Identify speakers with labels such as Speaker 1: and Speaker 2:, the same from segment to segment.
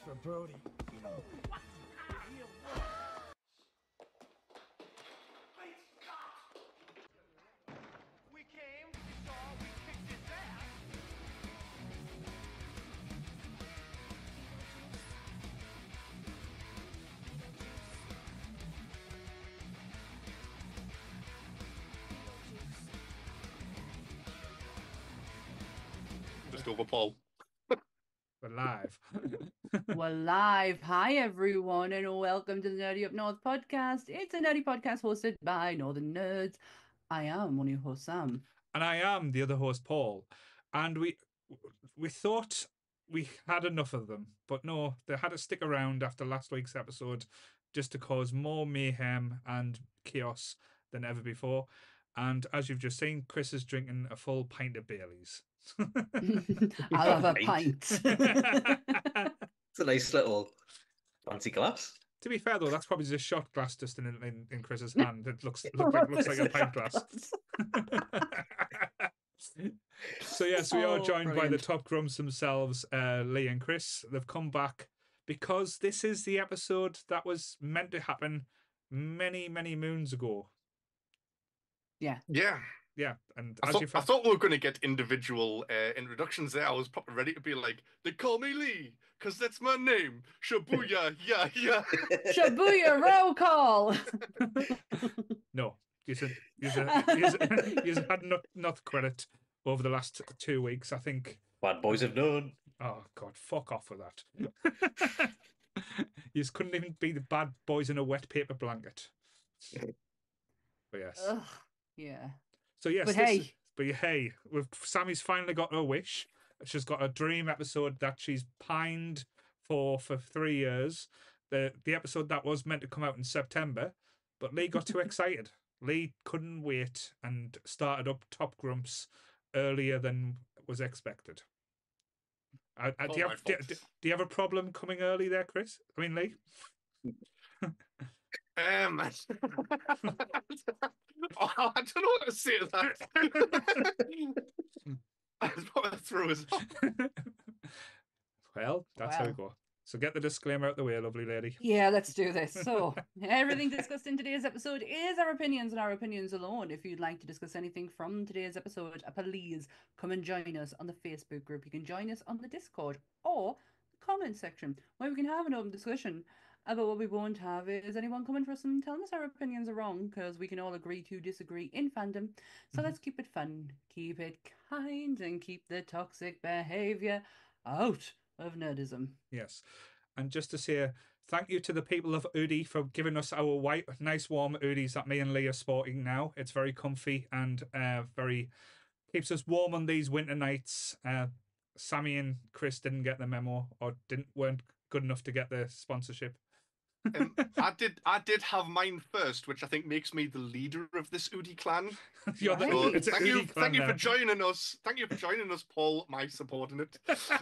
Speaker 1: for Brody.
Speaker 2: We came, we saw, we kicked his ass.
Speaker 3: Just over Paul.
Speaker 1: We're live.
Speaker 4: We're live. Hi, everyone, and welcome to the Nerdy Up North podcast. It's a nerdy podcast hosted by Northern Nerds. I am one of your hosts, Sam.
Speaker 1: And I am the other host, Paul. And we thought we had enough of them, but no, they had to stick around after last week's episode just to cause more mayhem and chaos than ever before. And as you've just seen, Chris is drinking a full pint of Baileys.
Speaker 4: I'll have a pint.
Speaker 5: It's a nice little fancy glass.
Speaker 1: To be fair, though, that's probably just a shot glass just in Chris's hand. It looks like a pint glass. So yes, we are joined by the top grumps themselves, Lee and Chris. They've come back because this is the episode that was meant to happen many, many moons ago.
Speaker 4: Yeah.
Speaker 1: Yeah, and
Speaker 3: I thought we were going to get individual introductions there. I was probably ready to be like, they call me Lee, because that's my name. Shabuya, yeah.
Speaker 4: Shabuya roll call.
Speaker 1: No, you had enough credit over the last 2 weeks, I think.
Speaker 5: Bad boys have known.
Speaker 1: Oh, God, fuck off with that. You couldn't even be the bad boys in a wet paper blanket. But yes.
Speaker 4: Ugh, yeah.
Speaker 1: So yes,
Speaker 4: but
Speaker 1: hey, Sammy's finally got her wish. She's got a dream episode that she's pined for 3 years. The episode that was meant to come out in September, but Lee got too excited. Lee couldn't wait and started up Top Grumps earlier than was expected. Do you have a problem coming early there, Chris? I mean, Lee?
Speaker 3: I don't know what to say to that. I was probably through as
Speaker 1: Well, that's how we go. So get the disclaimer out the way, lovely lady.
Speaker 4: Yeah, let's do this. So, everything discussed in today's episode is our opinions and our opinions alone. If you'd like to discuss anything from today's episode, please come and join us on the Facebook group. You can join us on the Discord or the comment section where we can have an open discussion. But what we won't have is anyone coming for us and telling us our opinions are wrong, because we can all agree to disagree in fandom. So let's keep it fun, keep it kind, and keep the toxic behaviour out of nerdism.
Speaker 1: Yes. And just to say thank you to the people of Udi for giving us our white, nice warm Udis that me and Lee are sporting now. It's very comfy and very keeps us warm on these winter nights. Sammy and Chris didn't get the memo or weren't good enough to get the sponsorship.
Speaker 3: I did have mine first, which I think makes me the leader of this Udi clan. Thank you for joining us. Thank you for joining us, Paul, my subordinate.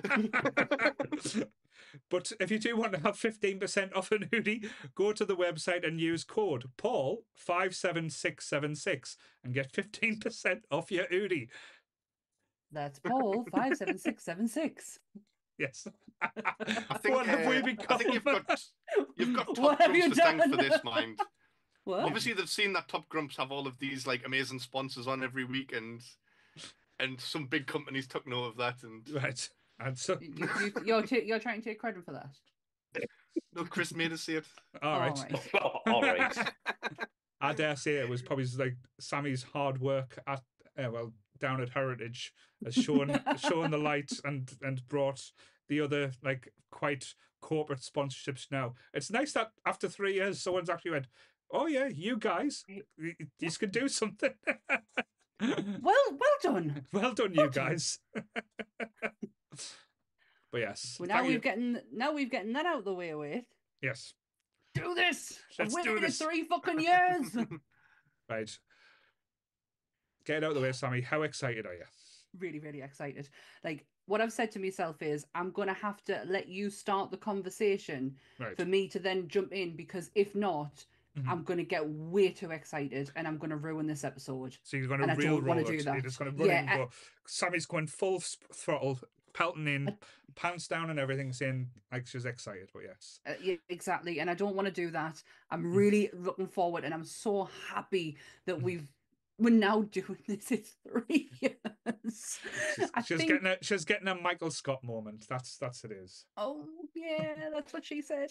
Speaker 1: But if you do want to have 15% off an Udi, go to the website and use code Paul57676 and get 15% off your Udi.
Speaker 4: That's Paul 57676.
Speaker 1: Yes.
Speaker 3: I think,
Speaker 1: what have we become?
Speaker 3: I think you've got Top
Speaker 4: What have
Speaker 3: Grumps
Speaker 4: you
Speaker 3: to thank
Speaker 4: done?
Speaker 3: for this, mind.
Speaker 4: What?
Speaker 3: Obviously, they've seen that Top Grumps have all of these like amazing sponsors on every week, and some big companies took note of that. And
Speaker 1: Right. And so
Speaker 4: You're trying to take credit for that.
Speaker 3: no, Chris made us say it.
Speaker 1: all right.
Speaker 5: All right.
Speaker 1: I dare say it was probably like Sammy's hard work at down at Heritage has shown the light and brought the other like quite corporate sponsorships now. It's nice that after 3 years someone's actually went, oh yeah, you guys, you can do something.
Speaker 4: Well done.
Speaker 1: Well done, you guys. But yes.
Speaker 4: Well, now we've gotten that out of the way with.
Speaker 1: Yes.
Speaker 4: Do this.
Speaker 1: Let's
Speaker 4: I've
Speaker 1: do
Speaker 4: waited
Speaker 1: this.
Speaker 4: 3 fucking years.
Speaker 1: Right. Get it out of the way, Sammy. How excited are you?
Speaker 4: Really, really excited. Like, what I've said to myself is I'm going to have to let you start the conversation for me to then jump in, because if not, I'm going to get way too excited and I'm going to ruin this episode.
Speaker 1: So you're going to
Speaker 4: and I don't want to do that.
Speaker 1: You're just going to run in and go, Sammy's going full throttle, pelting in, pants down and everything, saying like she's excited. But yes,
Speaker 4: yeah, exactly. And I don't want to do that. I'm really looking forward, and I'm so happy that we're now doing this. It's 3 years.
Speaker 1: She's getting a Michael Scott moment. That's it is.
Speaker 4: Oh yeah, that's what she said.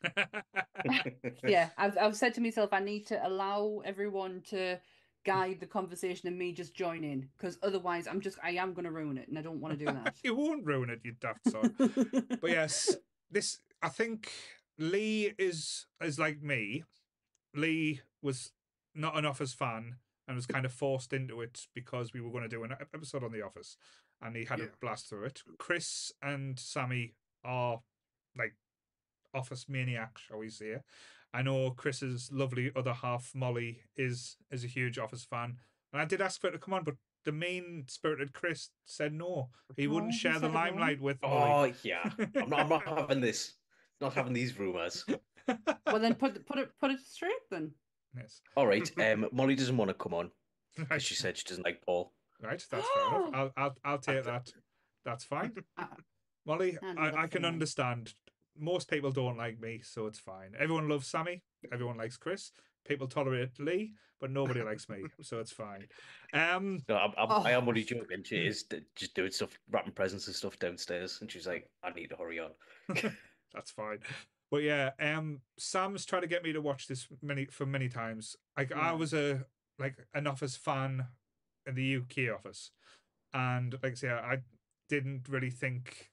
Speaker 4: Yeah, I've said to myself, I need to allow everyone to guide the conversation and me just join in, because otherwise I am going to ruin it, and I don't want to do that.
Speaker 1: You won't ruin it, you daft son. But yes, I think Lee is like me. Lee was not an Office fan and was kind of forced into it because we were going to do an episode on The Office, and he had a blast through it. Chris and Sammy are like Office maniacs, shall we say. I know Chris's lovely other half, Molly, is a huge Office fan. And I did ask for it to come on, but the mean-spirited Chris said no. He wouldn't share the limelight with Molly.
Speaker 5: Oh, yeah. I'm not having this. Not having these rumours.
Speaker 4: Well, then put it straight, then.
Speaker 1: Yes.
Speaker 5: All right. Molly doesn't want to come on. Right. She said she doesn't like Paul.
Speaker 1: Right, that's fair enough. I'll take that. That's fine. Molly, I can understand. Most people don't like me, so it's fine. Everyone loves Sammy. Everyone likes Chris. People tolerate Lee, but nobody likes me, so it's fine.
Speaker 5: No, I am only joking. She is just doing stuff, wrapping presents and stuff downstairs, and she's like, "I need to hurry on."
Speaker 1: That's fine. But yeah, Sam's tried to get me to watch this many times. I was an Office fan in the UK Office, and like I say, I didn't really think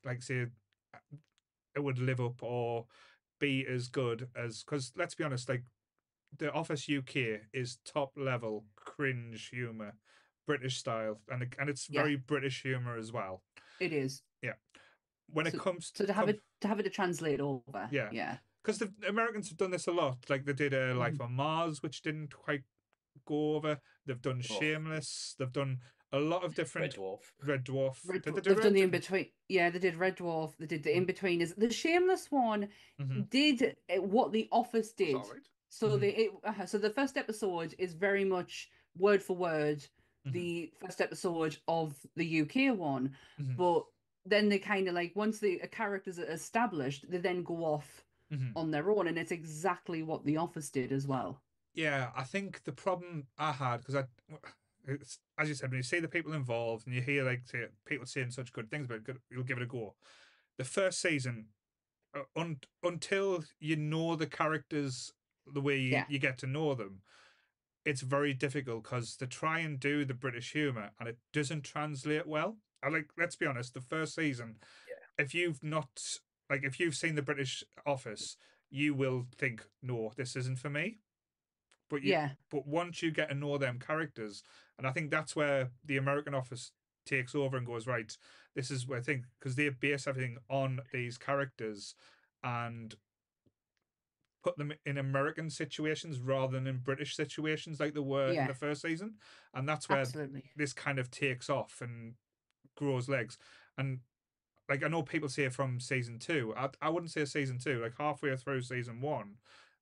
Speaker 1: it would live up or be as good as, because let's be honest, like The Office UK is top level cringe humor, British style, and it's very British humor as well.
Speaker 4: It is.
Speaker 1: Yeah. When it comes
Speaker 4: to have it to translate over. Yeah.
Speaker 1: Because the Americans have done this a lot. Like they did Life on Mars, which didn't quite go over. They've done Shameless. They've done a lot of different. Red Dwarf.
Speaker 4: They've done the in between. Yeah, they did Red Dwarf. They did the in between. Is the Shameless one did what The Office did. So so the first episode is very much word for word the first episode of the UK one, but then they kind of once the characters are established, they then go off on their own, and it's exactly what The Office did as well.
Speaker 1: Yeah, I think the problem I had, because it's, as you said, when you see the people involved and you hear people saying such good things about it, you'll give it a go. The first season, until you know the characters the way you get to know them, it's very difficult, because they try and do the British humour and it doesn't translate well. Let's be honest, the first season, if you've seen the British Office, you will think, no, this isn't for me. But once you get to know them characters, and I think that's where the American Office takes over and goes, right, this is where I think, because they base everything on these characters and put them in American situations rather than in British situations like they were in the first season. And that's where this kind of takes off and grows legs. And I know people say from season 2. I wouldn't say season 2. Halfway through season 1,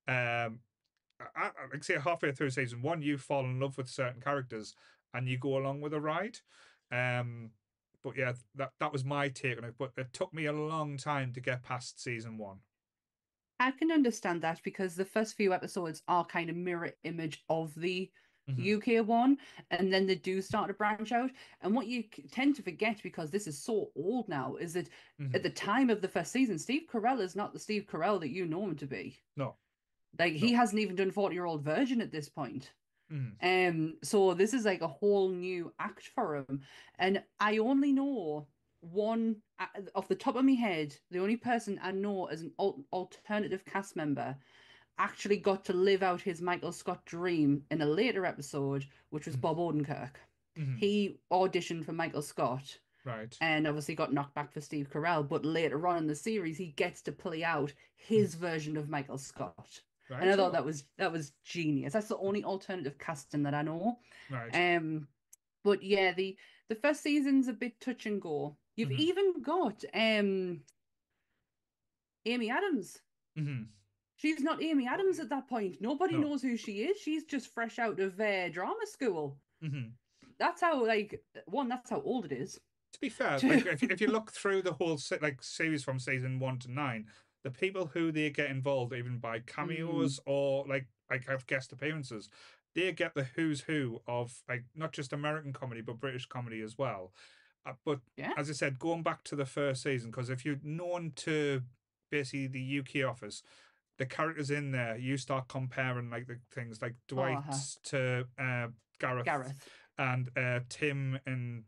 Speaker 1: I'd say halfway through season 1, you fall in love with certain characters and you go along with a ride. But yeah, that was my take on it. But it took me a long time to get past season 1.
Speaker 4: I can understand that, because the first few episodes are kind of mirror image of the UK one, and then they do start to branch out. And what you tend to forget, because this is so old now, is that at the time of the first season, Steve Carell is not the Steve Carell that you know him to be.
Speaker 1: No.
Speaker 4: He hasn't even done 40-year-old version at this point. So this is a whole new act for him. And I only know one off the top of my head. The only person I know as an alternative cast member actually got to live out his Michael Scott dream in a later episode, which was Bob Odenkirk. He auditioned for Michael Scott,
Speaker 1: right,
Speaker 4: and obviously got knocked back for Steve Carell. But later on in the series, he gets to play out his version of Michael Scott. Right. And I thought that was genius. That's the only alternative casting that I know.
Speaker 1: Right.
Speaker 4: But yeah, the first season's a bit touch and go. You've even got Amy Adams. She's not Amy Adams at that point. Nobody knows who she is. She's just fresh out of drama school. That's how that's how old it is.
Speaker 1: be fair, like if you look through the whole series from season 1 to 9, the people who they get involved, even by cameos or like have guest appearances, they get the who's who of like not just American comedy but British comedy as well. But as I said, going back to the first season, because if you're known to basically the UK office, the characters in there, you start comparing like the things like Dwight to Gareth. And Tim and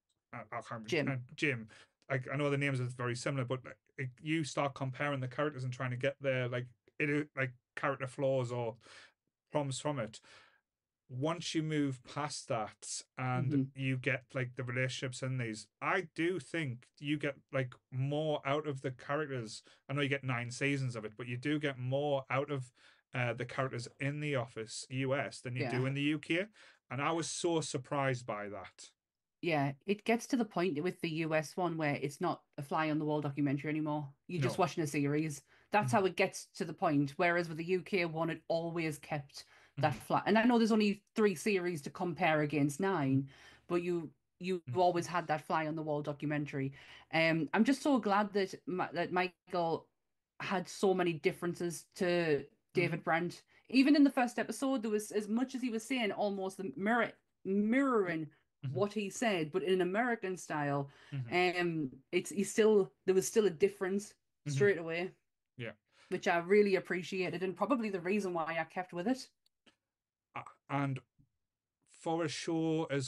Speaker 1: Jim. Like, I know the names are very similar, but you start comparing the characters and trying to get their like character flaws or problems from it. Once you move past that and you get like the relationships in these, I do think you get like more out of the characters. I know you get 9 seasons of it, but you do get more out of the characters in The Office US than you do in the UK. And I was so surprised by that.
Speaker 4: Yeah, it gets to the point with the US one where it's not a fly on the wall documentary anymore. You're just watching a series. That's how it gets to the point. Whereas with the UK one, it always kept that flat. And I know there's only 3 series to compare against 9, but you always had that fly on the wall documentary. I'm just so glad that that Michael had so many differences to David Brandt. Even in the first episode, there was, as much as he was saying, almost the mirroring what he said, but in an American style. There was still a difference straight away.
Speaker 1: Yeah,
Speaker 4: which I really appreciated, and probably the reason why I kept with it.
Speaker 1: And for a show as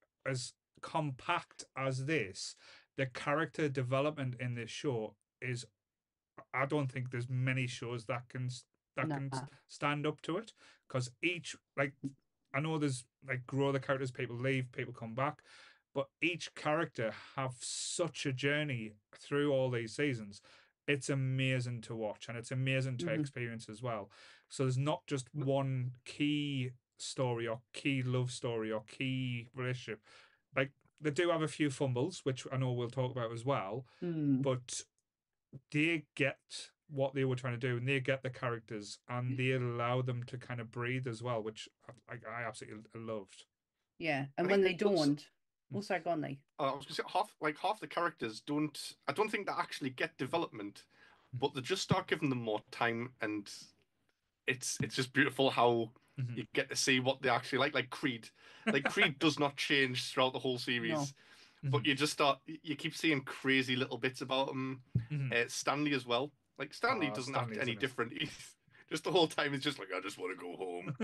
Speaker 1: compact as this, the character development in this show is, I don't think there's many shows that can stand up to it, because each, like, I know there's like grow the characters, people leave, people come back, but each character have such a journey through all these seasons. It's amazing to watch, and it's amazing to experience as well. So there's not just one key story or key love story or key relationship. Like, they do have a few fumbles, which I know we'll talk about as well, but they get what they were trying to do, and they get the characters, and they allow them to kind of breathe as well, which I absolutely loved.
Speaker 4: Yeah, and when they don't, sorry, go on, Lee.
Speaker 3: I was going to say half the characters don't. I don't think they actually get development, but they just start giving them more time, and it's just beautiful how you get to see what they actually like. Like Creed, Creed does not change throughout the whole series, but you keep seeing crazy little bits about him. Stanley as well. Like, Stanley doesn't act any different. He's just the whole time. He's just like, I just want to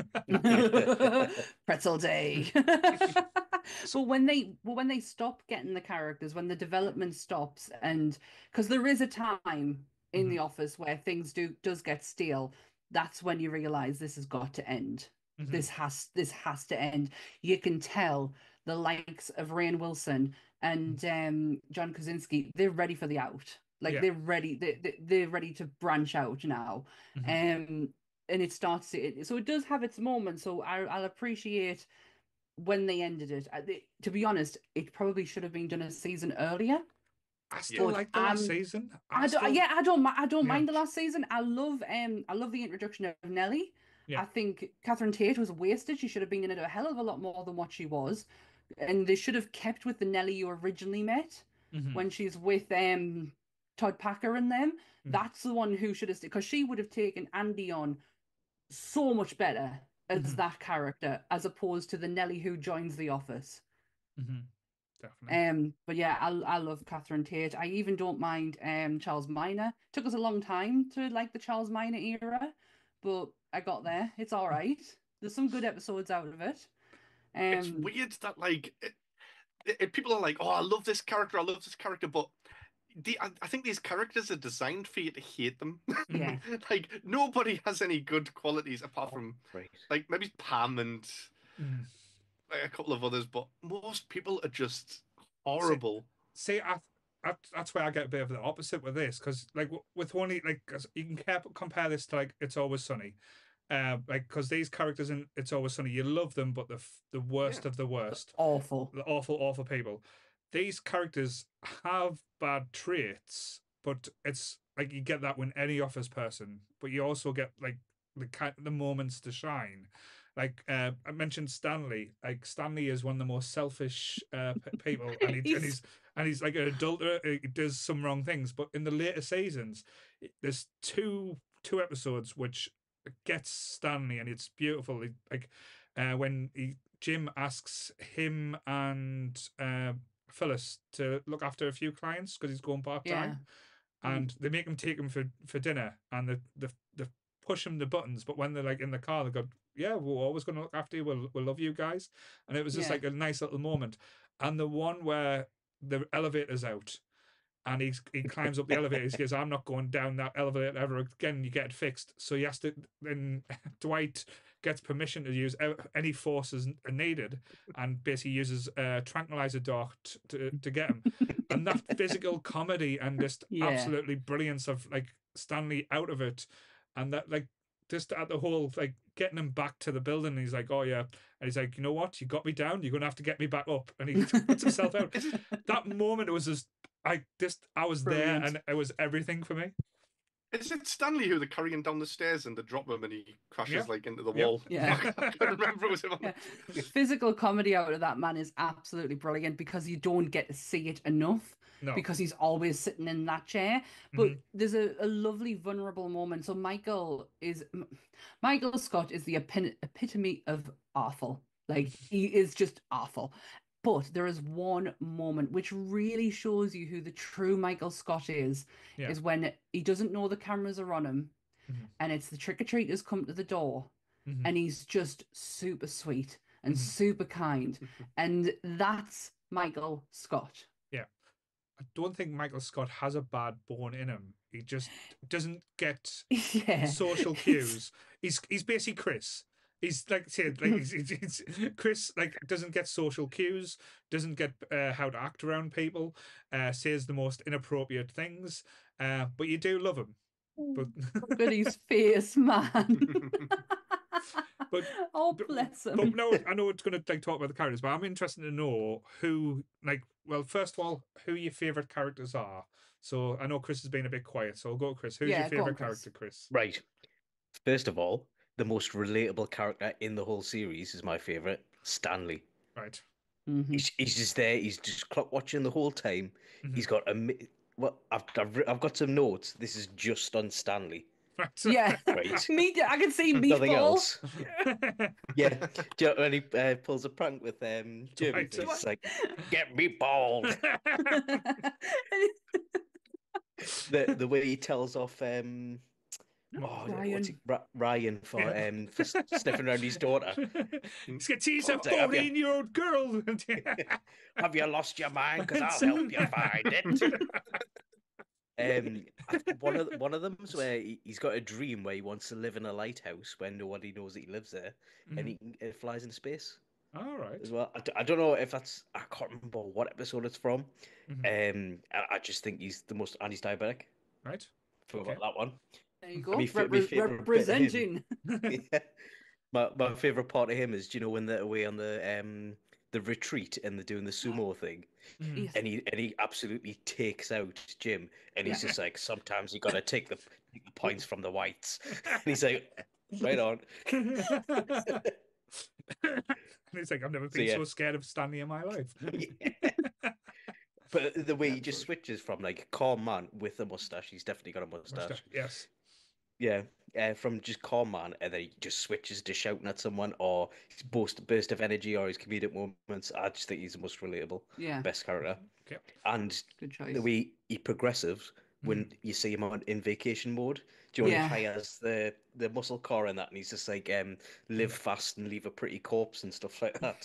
Speaker 4: go home. Pretzel day. So when they stop getting the characters, when the development stops, and because there is a time in The Office where things does get stale, that's when you realize this has got to end. This has to end. You can tell the likes of Rainn Wilson and John Krasinski, they're ready for the out. Like, they're ready. They're ready to branch out now. And it starts to, so it does have its moments. So I'll appreciate when they ended it. To be honest, it probably should have been done a season earlier.
Speaker 1: I still like the last season.
Speaker 4: I don't mind the last season. I love the introduction of Nelly. I think Catherine Tate was wasted. She should have been in it a hell of a lot more than what she was. And they should have kept with the Nelly you originally met when she's with Todd Packer and them. That's the one who should have, because she would have taken Andy on so much better as that character, as opposed to the Nelly who joins The Office.
Speaker 1: Definitely.
Speaker 4: But yeah, I love Catherine Tate. I even don't mind Charles Minor. Took us a long time to like the Charles Minor era, but I got there. It's all right. There's some good episodes out of it.
Speaker 3: It's weird that like people are like, oh, I love this character, but I think these characters are designed for you to hate them.
Speaker 4: Yeah.
Speaker 3: Like, nobody has any good qualities apart from like maybe Pam and like a couple of others, but most people are just horrible.
Speaker 1: See, that's where I get a bit of the opposite with this, because like with only like, you can compare this to like It's Always Sunny. Like, because these characters in It's Always Sunny, you love them, but the worst of the worst, the awful people. These characters have bad traits, but it's like you get that with any Office person, but you also get like the moments to shine. Like I mentioned Stanley. Like Stanley is one of the most selfish people, and he's like an adulterer. He does some wrong things, but in the later seasons, there's two episodes which gets Stanley, and it's beautiful. Like when Jim asks him and Phyllis to look after a few clients because he's going part
Speaker 4: Yeah.
Speaker 1: time, and they make him take him for dinner, and they push him the buttons, but when they're like in the car, they go, "Yeah, we're always going to look after you. We'll love you guys," and it was just
Speaker 4: Yeah.
Speaker 1: like a nice little moment. And the one where the elevator's out, and he climbs up the elevator. He goes, "I'm not going down that elevator ever again. You get it fixed." So he has to. Then Dwight gets permission to use any forces needed, and basically uses a tranquilizer dart to get him. And that physical comedy and just
Speaker 4: Yeah.
Speaker 1: absolutely brilliance of like Stanley out of it, and that like just at the whole like getting him back to the building. He's like, "Oh yeah," and he's like, "You know what? You got me down. You're gonna have to get me back up." And he puts himself out. That moment, it was just I was
Speaker 4: Brilliant.
Speaker 1: there, and it was everything for me.
Speaker 3: Is it Stanley who they're carrying down the stairs and they drop him and he crashes
Speaker 1: Yeah.
Speaker 3: like into the
Speaker 1: Yeah.
Speaker 3: wall?
Speaker 4: Yeah.
Speaker 3: I can't remember it was him.
Speaker 4: Yeah. Physical comedy out of that man is absolutely brilliant because you don't get to see it enough
Speaker 1: No.
Speaker 4: because he's always sitting in that chair. But there's a lovely vulnerable moment. So Michael Scott is the epitome of awful. Like he is just awful. But there is one moment which really shows you who the true Michael Scott is
Speaker 1: Yeah.
Speaker 4: when he doesn't know the cameras are on him,
Speaker 1: Mhm.
Speaker 4: and it's the trick-or-treaters come to the door,
Speaker 1: Mhm.
Speaker 4: and he's just super sweet and
Speaker 1: Mhm.
Speaker 4: super kind, and that's Michael Scott.
Speaker 1: I don't think Michael Scott has a bad bone in him. He just doesn't get
Speaker 4: Yeah.
Speaker 1: social cues. He's basically Chris. He's like said like he's Chris like doesn't get social cues, doesn't get how to act around people, says the most inappropriate things. But you do love him. But
Speaker 4: Look at his face, man.
Speaker 1: But-
Speaker 4: oh,
Speaker 1: but-
Speaker 4: bless him.
Speaker 1: But no, I know it's going to like talk about the characters, but I'm interested to know who, like, well, first of all, who your favorite characters are. So I know Chris has been a bit quiet, so I'll go to Chris. Who's
Speaker 4: Yeah,
Speaker 1: your
Speaker 4: go on,
Speaker 1: favorite
Speaker 4: Chris.
Speaker 1: character, Chris?
Speaker 5: Right. First of all, the most relatable character in the whole series is my favorite, Stanley.
Speaker 1: Right.
Speaker 4: Mhm.
Speaker 5: He's just there. He's just clock watching the whole time.
Speaker 1: Mhm.
Speaker 5: He's got well, I've got some notes. This is just on Stanley.
Speaker 1: Right.
Speaker 4: Yeah,
Speaker 5: Right.
Speaker 4: me. I can see
Speaker 5: Nothing
Speaker 4: meatball.
Speaker 5: else. Yeah. Do you know when he pulls a prank with Jeremy?
Speaker 1: Right.
Speaker 5: It's like, get me bald. The way he tells off
Speaker 4: Ryan.
Speaker 5: Ryan for sniffing around his daughter.
Speaker 1: He's a
Speaker 5: Oh, have you-
Speaker 1: 14-year-old girl.
Speaker 5: Have you lost your mind? Because I'll help you find it. One of them's where he's got a dream where he wants to live in a lighthouse where nobody knows that he lives there, and it flies into space
Speaker 1: All right.
Speaker 5: as well. I don't know if that's, I can't remember what episode it's from. I just think he's the most, and he's diabetic.
Speaker 1: Right.
Speaker 5: Forgot that one.
Speaker 4: There you go.
Speaker 5: My favourite bit of him-
Speaker 4: Representing.
Speaker 5: Yeah. My favorite part of him is, do you know, when they're away on the retreat and they're doing the sumo thing,
Speaker 4: Yes.
Speaker 5: and he absolutely takes out Jim, and he's just like, sometimes you got to take the points from the whites, and he's like, right on.
Speaker 1: And he's like, I've never been
Speaker 5: yeah.
Speaker 1: so scared of Stanley in my life.
Speaker 5: But the way he just switches from like calm man with a mustache, he's definitely got a mustache.
Speaker 1: Yes.
Speaker 5: Yeah, from just calm man, and then he just switches to shouting at someone, or his burst of energy, or his comedic moments. I just think he's the most relatable,
Speaker 4: Yeah.
Speaker 5: best character.
Speaker 1: Okay.
Speaker 5: And
Speaker 4: Good choice.
Speaker 5: the way he progressives when you see him in vacation mode. Do you know when he hires the muscle car and that, and he's just like, live fast and leave a pretty corpse and stuff like that.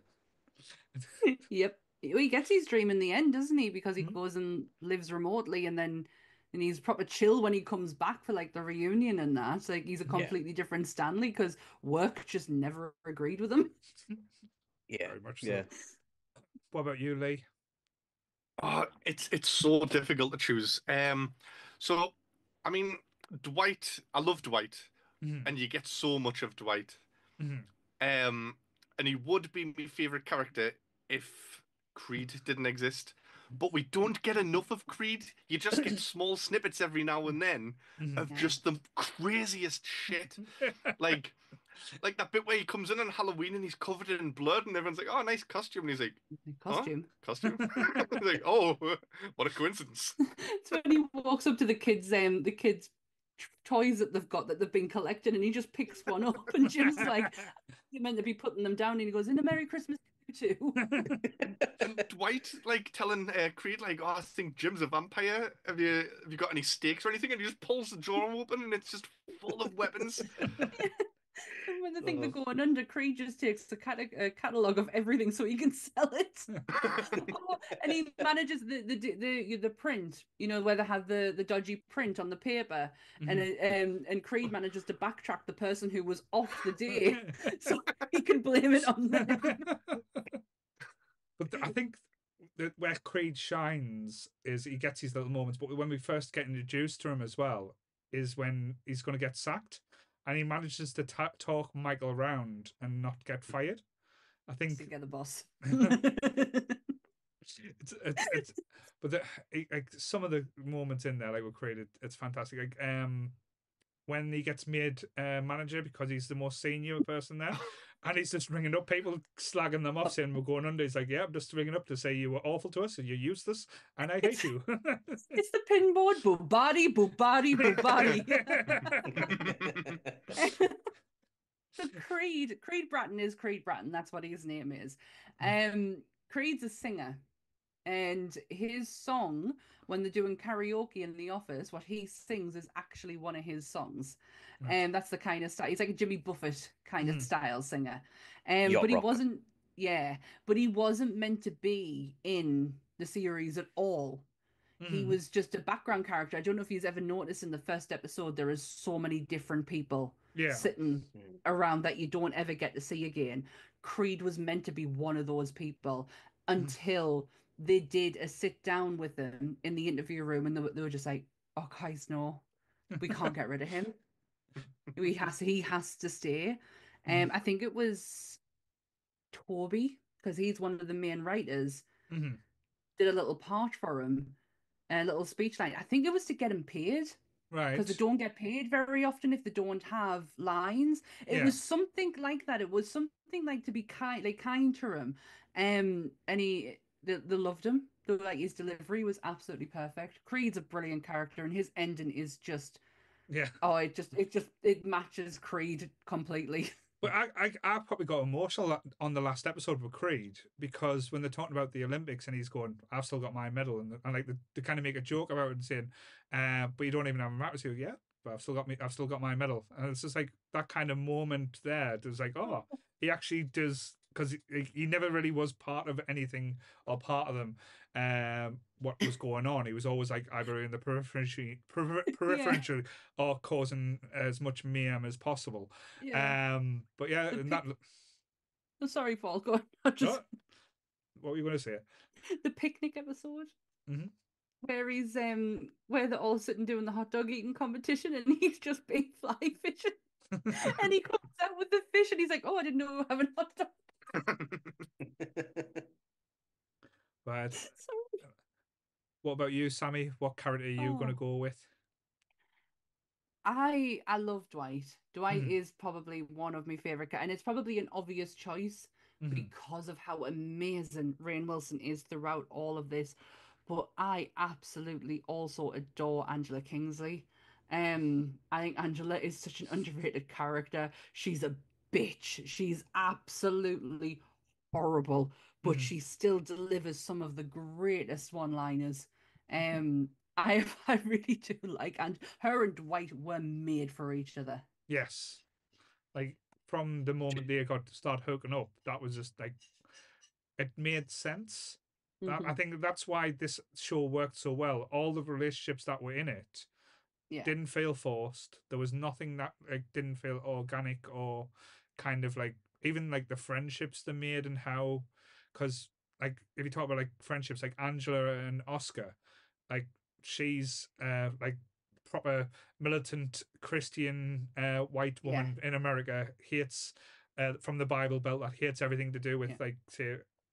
Speaker 4: Yep. He gets his dream in the end, doesn't he? Because he goes and lives remotely, and he's proper chill when he comes back for like the reunion and that. Like he's a completely different Stanley because work just never agreed with him.
Speaker 5: Yeah,
Speaker 1: Very much so.
Speaker 5: yeah.
Speaker 1: What about you, Lee?
Speaker 3: Oh, it's so difficult to choose. So I mean, Dwight, I love Dwight, and you get so much of Dwight. And he would be my favorite character if Creed didn't exist. but we don't get enough of Creed. You just get small snippets every now and then of
Speaker 4: Yeah.
Speaker 3: just the craziest shit. Like that bit where he comes in on Halloween and he's covered in blood, and everyone's like, "Oh, nice costume," and he's like, "Huh?
Speaker 4: Costume.
Speaker 3: Costume?" He's like, "Oh, what a coincidence."
Speaker 4: It's when he walks up to the kids' toys that they've been collecting, and he just picks one up, and Jim's like, "You're meant to be putting them down," and he goes, "In a Merry Christmas to you too."
Speaker 3: And Dwight like telling Creed like, "Oh, I think Jim's a vampire. Have you got any stakes or anything?" And he just pulls the drawer open, and it's just full of weapons.
Speaker 4: And when they think they're
Speaker 5: Oh.
Speaker 4: going under, Creed just takes a catalogue of everything so he can sell it. Oh, and he manages the print, where they have the dodgy print on the paper, and Creed manages to backtrack the person who was off the day, so he can blame it on them.
Speaker 1: But I think that where Creed shines is he gets his little moments. But when we first get introduced to him as well, is when he's going to get sacked, and he manages to talk Michael around and not get fired. I think
Speaker 4: Together, boss.
Speaker 1: it's but like some of the moments in there like were created, it's fantastic. Like when he gets made manager because he's the most senior person there, and he's just ringing up people, slagging them off, saying we're going under. He's like, "Yeah, I'm just ringing up to say you were awful to us and you're useless and I hate you."
Speaker 4: It's the pinboard, boobadi, boobadi, boobadi. So Creed Bratton is Creed Bratton. That's what his name is. Creed's a singer, and his song, when they're doing karaoke in the office, what he sings is actually one of his songs. And that's the kind of style. He's like a Jimmy Buffett kind of style singer.
Speaker 5: Yacht
Speaker 4: But he
Speaker 5: rock.
Speaker 4: wasn't. Yeah, but he wasn't meant to be in the series at all. He was just a background character. I don't know if he's ever noticed in the first episode, there is so many different people
Speaker 1: Yeah.
Speaker 4: sitting around that you don't ever get to see again. Creed was meant to be one of those people until they did a sit down with him in the interview room, and they were just like, "Oh, guys, no, we can't get rid of him. He has to stay." I think it was Toby, because he's one of the main writers, did a little part for him, a little speech line. I think it was to get him paid,
Speaker 1: Right.
Speaker 4: because they don't get paid very often if they don't have lines. It
Speaker 1: Yeah.
Speaker 4: was something like that. It was something like to be kind to him. And they loved him. They were like, his delivery was absolutely perfect. Creed's a brilliant character, and his ending is just
Speaker 1: Yeah.
Speaker 4: it matches Creed completely.
Speaker 1: But I probably got emotional on the last episode with Creed, because when they're talking about the Olympics and he's going, "I've still got my medal," and like they kind of make a joke about it and saying, "But you don't even have a medal." So yeah, but I've still got my medal, and it's just like that kind of moment there. There's like, oh, he actually does, because he never really was part of anything or part of them. What was going on? He was always like either in the periphery or causing as much mayhem as possible.
Speaker 4: Yeah.
Speaker 1: But yeah, and that.
Speaker 4: I'm sorry, Paul. Go on. Just
Speaker 1: What were you going to say?
Speaker 4: the picnic episode.
Speaker 1: Mhm.
Speaker 4: Where he's where they're all sitting doing the hot dog eating competition, and he's just big fly fishing. And he comes out with the fish, and he's like, "Oh, I didn't know we were having hot dog."
Speaker 1: But
Speaker 4: Sorry.
Speaker 1: what about you, Sammy? What character are you going to go with?
Speaker 4: I love Dwight. Dwight is probably one of my favorite, and it's probably an obvious choice because of how amazing Rainn Wilson is throughout all of this. But I absolutely also adore Angela Kingsley. I think Angela is such an underrated character. She's a bitch. She's absolutely horrible, but she still delivers some of the greatest one-liners. I really do like, and her and Dwight were made for each other.
Speaker 1: Yes, like from the moment they got to start hooking up, that was just like it made sense. I think that's why this show worked so well. All the relationships that were in it didn't feel forced. There was nothing that like didn't feel organic or kind of like even like the friendships they made and how, because like if you talk about like friendships like Angela and Oscar, like she's like proper militant Christian white woman in America, hates from the Bible Belt, that hates everything to do with like say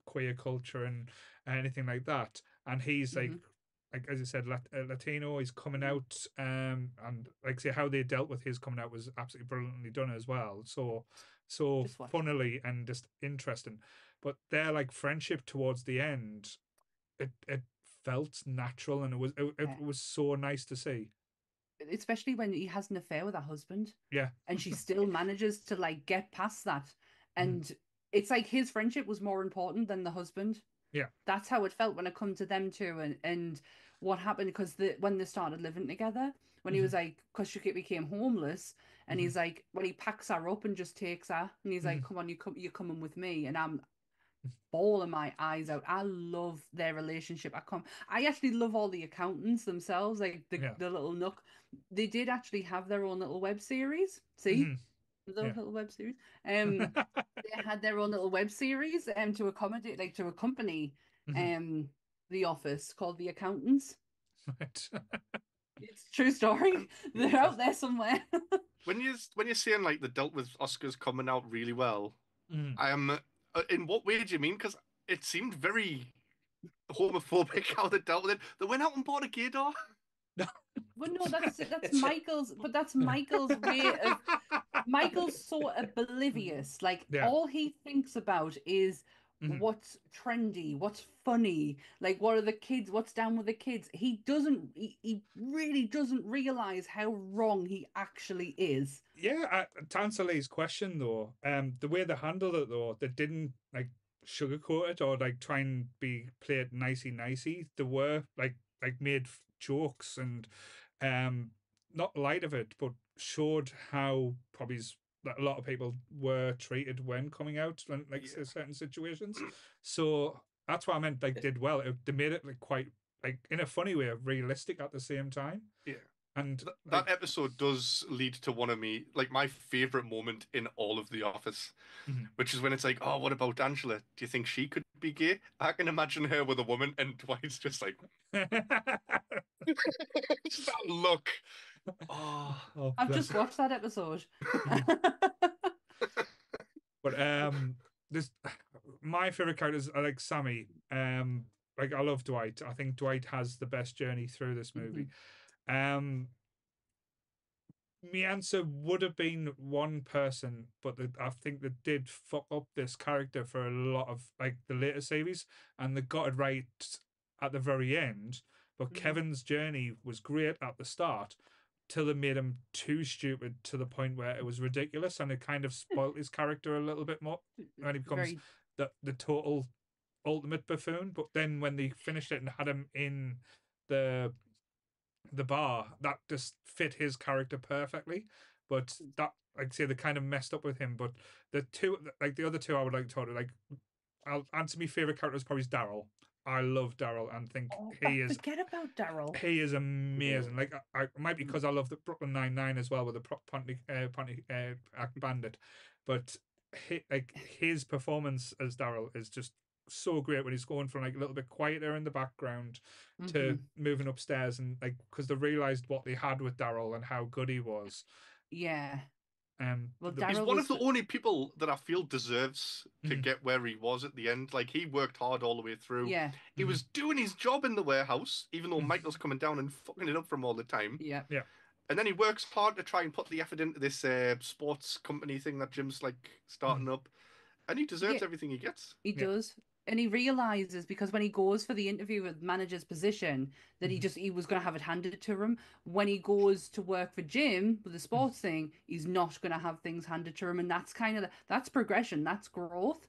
Speaker 1: queer culture and anything like that. And he's like as I said, Latino. He's coming out, and like say how they dealt with his coming out was absolutely brilliantly done as well. So
Speaker 4: Just watch.
Speaker 1: funnily and just interesting. But their like friendship towards the end, it felt natural, and it
Speaker 4: Yeah.
Speaker 1: was so nice to see.
Speaker 4: Especially when he has an affair with her husband,
Speaker 1: Yeah,
Speaker 4: and she still manages to like get past that,
Speaker 1: Mm-hmm.
Speaker 4: and it's like his friendship was more important than the husband.
Speaker 1: yeah,
Speaker 4: That's how it felt when it come to them two, and what happened, because when they started living together, when he was like, because she became homeless, and he's like, when he packs her up and just takes her, and he's like, come on, you're coming with me, and I'm bawling my eyes out. I love their relationship. I actually love all the accountants themselves, like
Speaker 1: Yeah.
Speaker 4: the little nook. They did actually have their own little web series. See,
Speaker 1: Mhm.
Speaker 4: the
Speaker 1: Yeah.
Speaker 4: little web series. They had their own little web series to accommodate, like to accompany The Office, called The Accountants.
Speaker 1: Right.
Speaker 4: It's a true story. They're out there somewhere.
Speaker 3: When you're saying like the dealt with Oscars coming out really well,
Speaker 1: Mhm.
Speaker 3: in what way do you mean? Because it seemed very homophobic how they dealt with it. They went out and bought a gaydar.
Speaker 4: Well, no, that's Michael's, but that's Michael's way of. Michael's so oblivious. Like
Speaker 1: Yeah.
Speaker 4: all he thinks about is what's trendy, what's funny, like what are the kids, what's down with the kids. He really doesn't realize how wrong he actually is.
Speaker 1: Yeah, to answer Lee's question though, the way they handled it though, they didn't like sugarcoat it or like try and play it nicey. They were like made jokes and not light of it, but showed how probably that a lot of people were treated when coming out when like certain situations. So that's what I meant. Like did well. They made it like quite like in a funny way, realistic at the same time.
Speaker 3: Yeah.
Speaker 1: And
Speaker 3: that episode does lead to one of my favorite moment in all of The Office, which is when it's like, oh, what about Angela? Do you think she could be gay? I can imagine her with a woman, and Dwight's just like, just that look. Oh,
Speaker 4: I've just watched that episode.
Speaker 1: But this my favorite characters are like Sammy. Like I love Dwight. I think Dwight has the best journey through this movie. My answer would have been one person, but I think they did fuck up this character for a lot of like the later series, and they got it right at the very end. But Kevin's journey was great at the start, till they made him too stupid to the point where it was ridiculous, and it kind of spoilt his character a little bit more, and he becomes the total ultimate buffoon. But then when they finished it and had him in the bar, that just fit his character perfectly. But that, like I say, they kind of messed up with him. But the other two I would like to talk to, like, I'll answer my favorite character is probably Daryl. I love Daryl and think
Speaker 4: forget about Daryl.
Speaker 1: He is amazing. Like I might be because I love the Brooklyn Nine-Nine as well with the Pontiac Bandit, but his performance as Daryl is just so great when he's going from like a little bit quieter in the background to moving upstairs, and like because they realized what they had with Daryl and how good he was.
Speaker 4: Yeah.
Speaker 3: Well, he's one of the only people that I feel deserves to get where he was at the end. Like he worked hard all the way through.
Speaker 4: Yeah.
Speaker 3: He was doing his job in the warehouse, even though Michael's coming down and fucking it up from all the time.
Speaker 4: Yeah.
Speaker 1: Yeah.
Speaker 3: And then he works hard to try and put the effort into this sports company thing that Jim's like starting up. And he deserves everything he gets.
Speaker 4: He does. And he realizes, because when he goes for the interview with manager's position, that he was going to have it handed to him. When he goes to work for Jim with the sports thing, he's not going to have things handed to him, and that's that's progression, that's growth.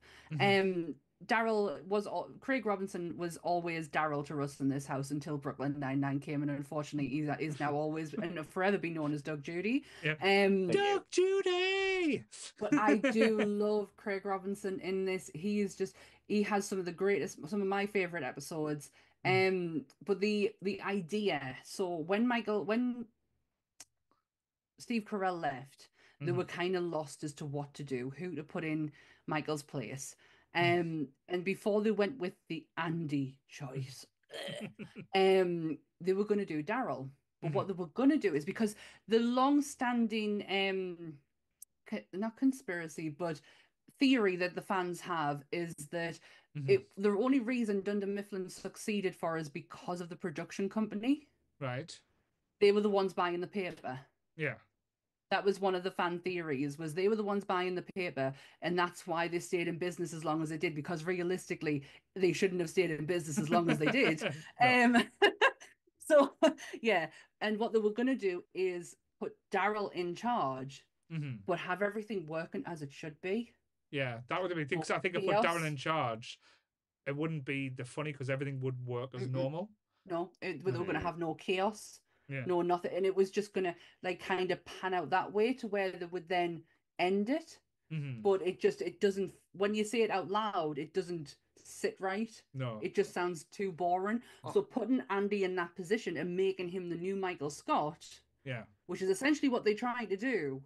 Speaker 4: Craig Robinson was always Daryl to us in this house until Brooklyn Nine-Nine came, and unfortunately he is now always and forever be known as Doug Judy.
Speaker 1: Doug Judy.
Speaker 4: But I do love Craig Robinson in this. He has some of my favorite episodes. But the idea, so when Steve Carell left, they were kind of lost as to what to do, who to put in Michael's place. And before they went with the Andy choice, they were going to do Daryl. But what they were going to do is, because the long-standing not conspiracy, but theory that the fans have is that the only reason Dunder Mifflin succeeded for is because of the production company.
Speaker 1: Right.
Speaker 4: They were the ones buying the paper.
Speaker 1: Yeah.
Speaker 4: That was one of the fan theories, was they were the ones buying the paper, and that's why they stayed in business as long as they did, because realistically, they shouldn't have stayed in business as long as they did.
Speaker 1: No.
Speaker 4: So, yeah. And what they were going to do is put Daryl in charge, but have everything working as it should be.
Speaker 1: Yeah, that would have been because I think if put Darren in charge, it wouldn't be the funny because everything would work as normal.
Speaker 4: No, they were going to have no chaos,
Speaker 1: Yeah.
Speaker 4: no nothing, and it was just going to like kind of pan out that way to where they would then end it. But it doesn't. When you say it out loud, it doesn't sit right.
Speaker 1: No,
Speaker 4: it just sounds too boring. So putting Andy in that position and making him the new Michael Scott,
Speaker 1: yeah,
Speaker 4: which is essentially what they tried to do,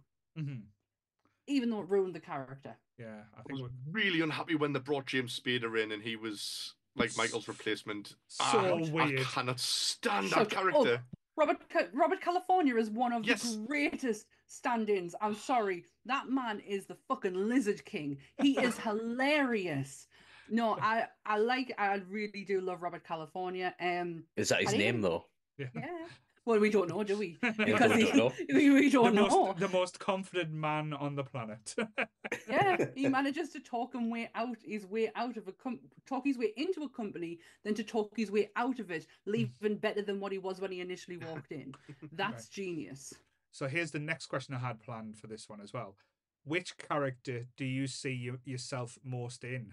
Speaker 4: even though it ruined the character.
Speaker 1: Yeah,
Speaker 3: I was really unhappy when they brought James Spader in and he was like Michael's replacement.
Speaker 1: So weird.
Speaker 3: I cannot stand that character.
Speaker 4: Robert California is one of the greatest stand-ins. I'm sorry, that man is the fucking Lizard King. He is hilarious. No, I really do love Robert California.
Speaker 5: Is that his name though?
Speaker 4: Yeah. Well, we don't know, do we?
Speaker 5: Because
Speaker 4: we don't know.
Speaker 1: The most confident man on the planet.
Speaker 4: Yeah, he manages to talk his way out of talk his way into a company, then to talk his way out of it, leaving better than what he was when he initially walked in. That's genius.
Speaker 1: So here's the next question I had planned for this one as well. Which character do you see yourself most in?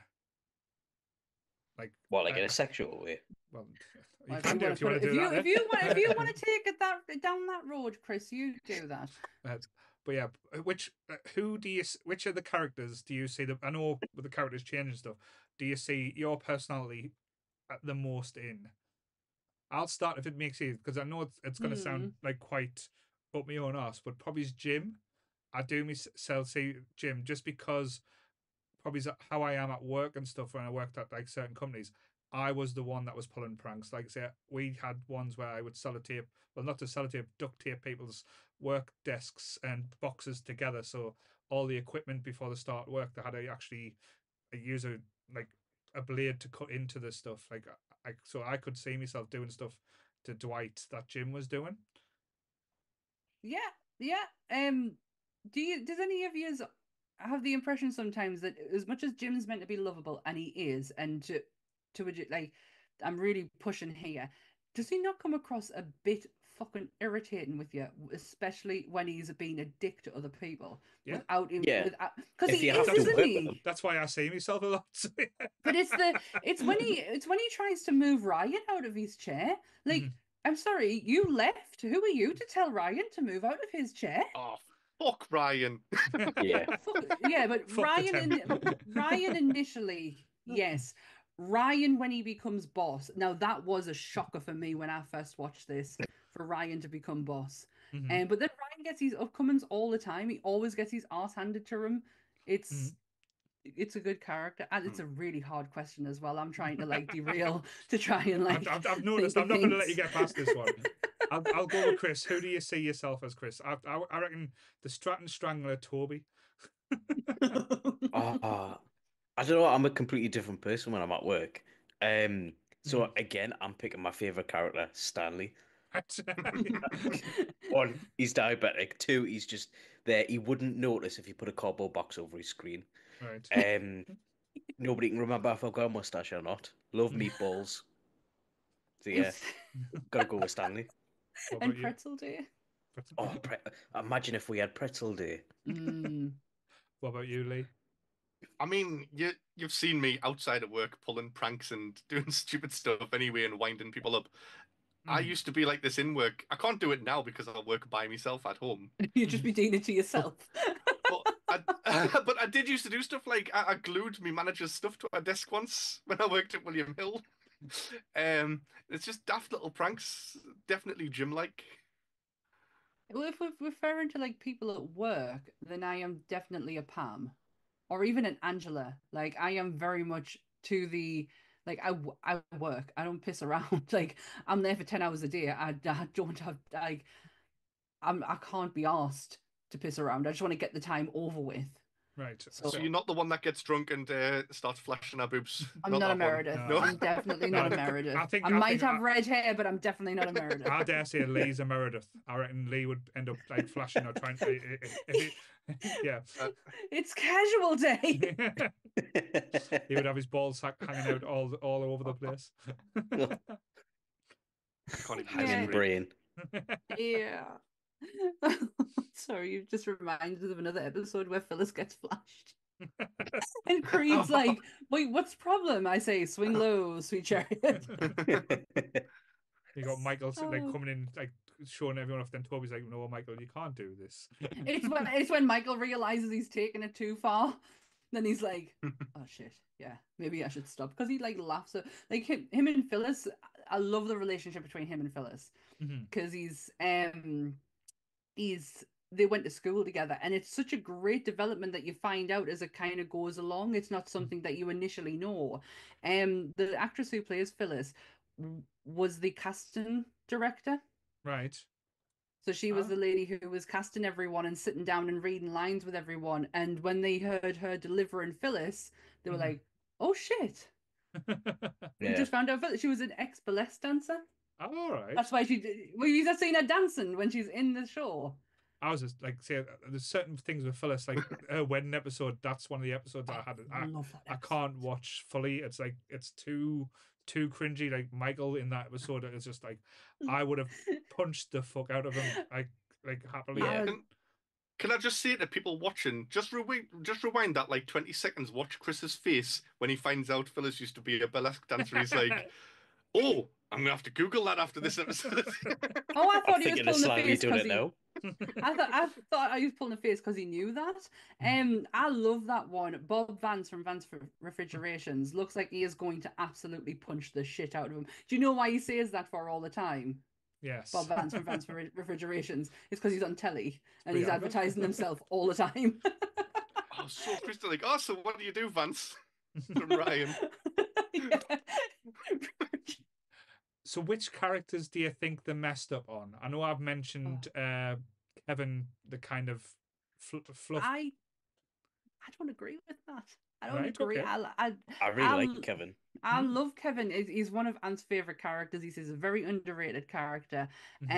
Speaker 1: Like,
Speaker 5: in a sexual way?
Speaker 1: Well, you can do if you want to do that.
Speaker 4: If you want to take it down that road, Chris, you do that.
Speaker 1: But yeah, which of the characters do you see? I know with the characters changing stuff. Do you see your personality the most in? I'll start if it makes sense because I know it's going to sound like quite up my own arse, but probably it's Jim. I do myself see Jim just because probably how I am at work and stuff when I worked at like certain companies. I was the one that was pulling pranks. Like I say, we had ones where I would duct tape people's work desks and boxes together. So all the equipment before the start work, they had to actually use a blade to cut into the stuff. So I could see myself doing stuff to Dwight that Jim was doing.
Speaker 4: Yeah. Does any of you have the impression sometimes that as much as Jim's meant to be lovable, and he is, and to like, I'm really pushing here, does he not come across a bit fucking irritating with you, especially when he's being a dick to other people?
Speaker 1: Yeah.
Speaker 4: Without him, because he is, isn't he?
Speaker 1: That's why I see myself a lot.
Speaker 4: But it's when he tries to move Ryan out of his chair. Like, I'm sorry, you left. Who are you to tell Ryan to move out of his chair?
Speaker 3: Oh, fuck Ryan.
Speaker 4: Yeah, but Ryan initially, yes. Ryan when he becomes boss. Now that was a shocker for me when I first watched this, for Ryan to become boss. But then Ryan gets his upcomings all the time. He always gets his arse handed to him. It's a good character, and it's a really hard question as well. I'm trying to like derail to try and like.
Speaker 1: I've noticed. I'm not going to let you get past this one. I'll go with Chris. Who do you see yourself as, Chris? I reckon the Stratton Strangler, Toby.
Speaker 5: I don't know. I'm a completely different person when I'm at work. So again, I'm picking my favorite character, Stanley. 1, he's diabetic. 2, he's just there. He wouldn't notice if you put a cardboard box over his screen.
Speaker 1: Right.
Speaker 5: Nobody can remember if I've got a mustache or not. Love meatballs. So yeah, gotta go with Stanley.
Speaker 4: And Pretzel Day.
Speaker 5: Oh, imagine if we had Pretzel Day.
Speaker 1: What about you, Lee?
Speaker 3: I mean, you've seen me outside of work pulling pranks and doing stupid stuff anyway and winding people up. I used to be like this in work. I can't do it now because I work by myself at home.
Speaker 4: You'd just be doing it to yourself.
Speaker 3: But I did used to do stuff like I glued my manager's stuff to a desk once when I worked at William Hill. It's just daft little pranks, definitely Jim-like.
Speaker 4: Well, if we're referring to like people at work, then I am definitely a Pam. Or even an Angela. Like, I am very much to the, like, I work. I don't piss around. Like, I'm there for 10 hours a day. I don't have, like, I can't be asked to piss around. I just want to get the time over with.
Speaker 1: Right.
Speaker 4: So-
Speaker 3: So you're not the one that gets drunk and starts flashing her boobs.
Speaker 4: I'm not a
Speaker 3: that one.
Speaker 4: Meredith.
Speaker 1: No.
Speaker 4: I'm definitely not a
Speaker 1: No,
Speaker 4: Meredith.
Speaker 1: I think-
Speaker 4: I
Speaker 1: I
Speaker 4: might
Speaker 1: think
Speaker 4: have
Speaker 1: I-
Speaker 4: red hair, but I'm definitely not a Meredith.
Speaker 1: I dare say Lee's a Meredith. I reckon Lee would end up like flashing or trying to. Yeah.
Speaker 4: It's casual day.
Speaker 1: He would have his ball sack hanging out all over the place.
Speaker 3: Can't even
Speaker 5: Hanging
Speaker 3: disagree.
Speaker 5: brain.
Speaker 4: Yeah. Sorry, you've just reminded us of another episode where Phyllis gets flashed. And Creed's like, wait, what's the problem? I say, swing low, sweet chariot.
Speaker 1: You got Michael like
Speaker 4: Oh.
Speaker 1: coming in, like showing everyone off. Then Toby's like, "No, Michael, you can't do this."
Speaker 4: It's when Michael realizes he's taken it too far. Then he's like, oh shit, yeah, maybe I should stop. Because he like laughs at like him and Phyllis. I love the relationship between him and Phyllis.
Speaker 1: Mhm.
Speaker 4: Because they went to school together, and it's such a great development that you find out as it kind of goes along. It's not something that you initially know. The actress who plays Phyllis was the casting director.
Speaker 1: Right.
Speaker 4: So she was
Speaker 1: Oh.
Speaker 4: the lady who was casting everyone and sitting down and reading lines with everyone. And when they heard her delivering Phyllis, they were
Speaker 1: Mhm.
Speaker 4: like, "Oh shit!" We
Speaker 5: Yeah.
Speaker 4: just found out that she was an ex-burlesque dancer.
Speaker 1: All right.
Speaker 4: That's why she did. Well, you've not seen her dancing when she's in the show.
Speaker 1: I was just like, say, there's certain things with Phyllis, like her wedding episode. That's one of the episodes I had.
Speaker 4: I love that
Speaker 1: I can't
Speaker 4: episode.
Speaker 1: watch fully. It's like it's too cringy. Like Michael in that episode is just like I would have punched the fuck out of him like happily.
Speaker 5: Yeah.
Speaker 3: Can I just say to people watching, just rewind that like 20 seconds. Watch Chris's face when he finds out Phyllis used to be a burlesque dancer. He's like, "Oh, I'm gonna have to Google that after this episode."
Speaker 4: Oh, I
Speaker 5: I'm
Speaker 4: thought he was
Speaker 5: thinking of
Speaker 4: pulling the
Speaker 5: slightly
Speaker 4: face
Speaker 5: doing
Speaker 4: because
Speaker 5: it
Speaker 4: he.
Speaker 5: now.
Speaker 4: I thought he was pulling a face because he knew that. I love that one. Bob Vance from Vance Refrigerations looks like he is going to absolutely punch the shit out of him. Do you know why he says that for all the time?
Speaker 1: Yes.
Speaker 4: Bob Vance from Vance Refrigerations. It's because he's on telly and he's
Speaker 1: Yeah.
Speaker 4: advertising himself all the time.
Speaker 3: Oh, so Crystal, like, "Oh, so what do you do, Vance?" From Ryan.
Speaker 4: Yeah.
Speaker 1: So which characters do you think they messed up on? I know I've mentioned Kevin, the kind of fluff.
Speaker 4: I don't agree with that. I don't
Speaker 1: Right,
Speaker 4: agree.
Speaker 1: okay.
Speaker 5: I really like Kevin.
Speaker 4: I love Kevin. He's one of Ant's favorite characters. He's a very underrated character.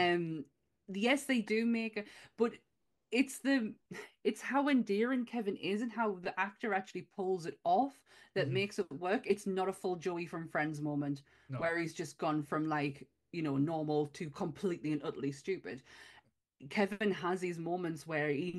Speaker 4: Yes, they do make it, but it's how endearing Kevin is and how the actor actually pulls it off that makes it work. It's not a full Joey from Friends moment
Speaker 1: No.
Speaker 4: where he's just gone from like, normal to completely and utterly stupid. Kevin has these moments where he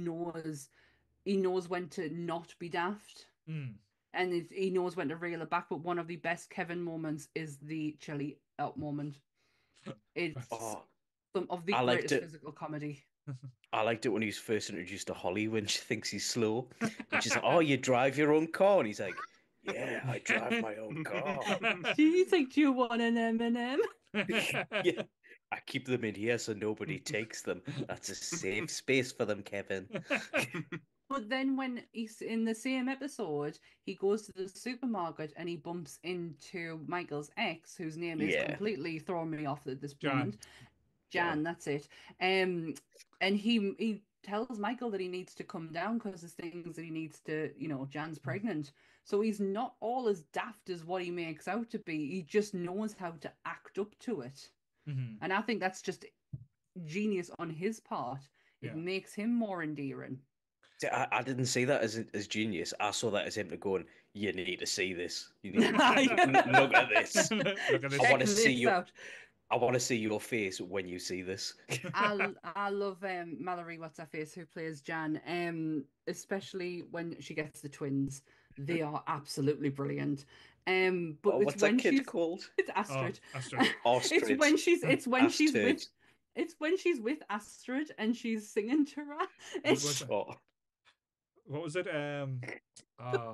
Speaker 4: knows when to not be daft.
Speaker 1: Mm.
Speaker 4: And he knows when to reel it back. But one of the best Kevin moments is the chili out moment. It's
Speaker 5: Oh,
Speaker 4: some of the
Speaker 5: I liked
Speaker 4: greatest
Speaker 5: it.
Speaker 4: physical comedy.
Speaker 5: I liked it when he was first introduced to Holly when she thinks he's slow. And she's like, "Oh, you drive your own car?" And he's like, "Yeah, I drive my own car."
Speaker 4: Do you think you want an M&M?
Speaker 5: Yeah. I keep them in here so nobody takes them. That's a safe space for them, Kevin.
Speaker 4: But then when he's in the same episode, he goes to the supermarket and he bumps into Michael's ex, whose name is
Speaker 5: Yeah.
Speaker 4: completely throwing me off at this
Speaker 1: Jan.
Speaker 4: moment. Jan, that's it. And he tells Michael that he needs to come down because there's things that he needs to, Jan's pregnant. So he's not all as daft as what he makes out to be. He just knows how to act up to it.
Speaker 1: Mhm.
Speaker 4: And I think that's just genius on his part. It
Speaker 1: Yeah.
Speaker 4: makes him more endearing.
Speaker 5: See, I didn't see that as genius. I saw that as him going, "You need to see this. You need to look at this.
Speaker 1: Look at this.
Speaker 5: I want to
Speaker 4: Check
Speaker 5: see
Speaker 4: this
Speaker 5: your
Speaker 4: out.
Speaker 5: I want to see your face when you see this."
Speaker 4: I love Mallory what's her face who plays Jan, especially when she gets the twins. They are absolutely brilliant. But
Speaker 5: Oh,
Speaker 4: it's
Speaker 5: what's
Speaker 4: when
Speaker 5: that kid
Speaker 4: she's
Speaker 5: called?
Speaker 4: it's Astrid.
Speaker 1: Astrid.
Speaker 5: Ostrich.
Speaker 4: It's when she's with
Speaker 5: Astrid.
Speaker 4: it's when she's with Astrid and she's singing to her.
Speaker 1: was
Speaker 4: It's,
Speaker 1: it?
Speaker 5: Oh,
Speaker 1: What was it? Oh,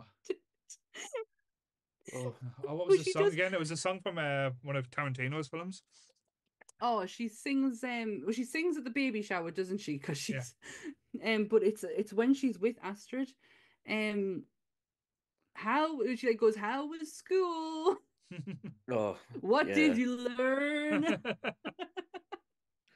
Speaker 5: oh.
Speaker 1: what
Speaker 4: Well,
Speaker 1: was the
Speaker 4: she
Speaker 1: song
Speaker 4: does-
Speaker 1: again? It was a song from one of Tarantino's films.
Speaker 4: oh, she sings she sings at the baby shower, doesn't she? Because she's but it's when she's with Astrid. How she like goes, how was school?
Speaker 5: Oh,
Speaker 4: What did
Speaker 5: yeah.
Speaker 4: you learn?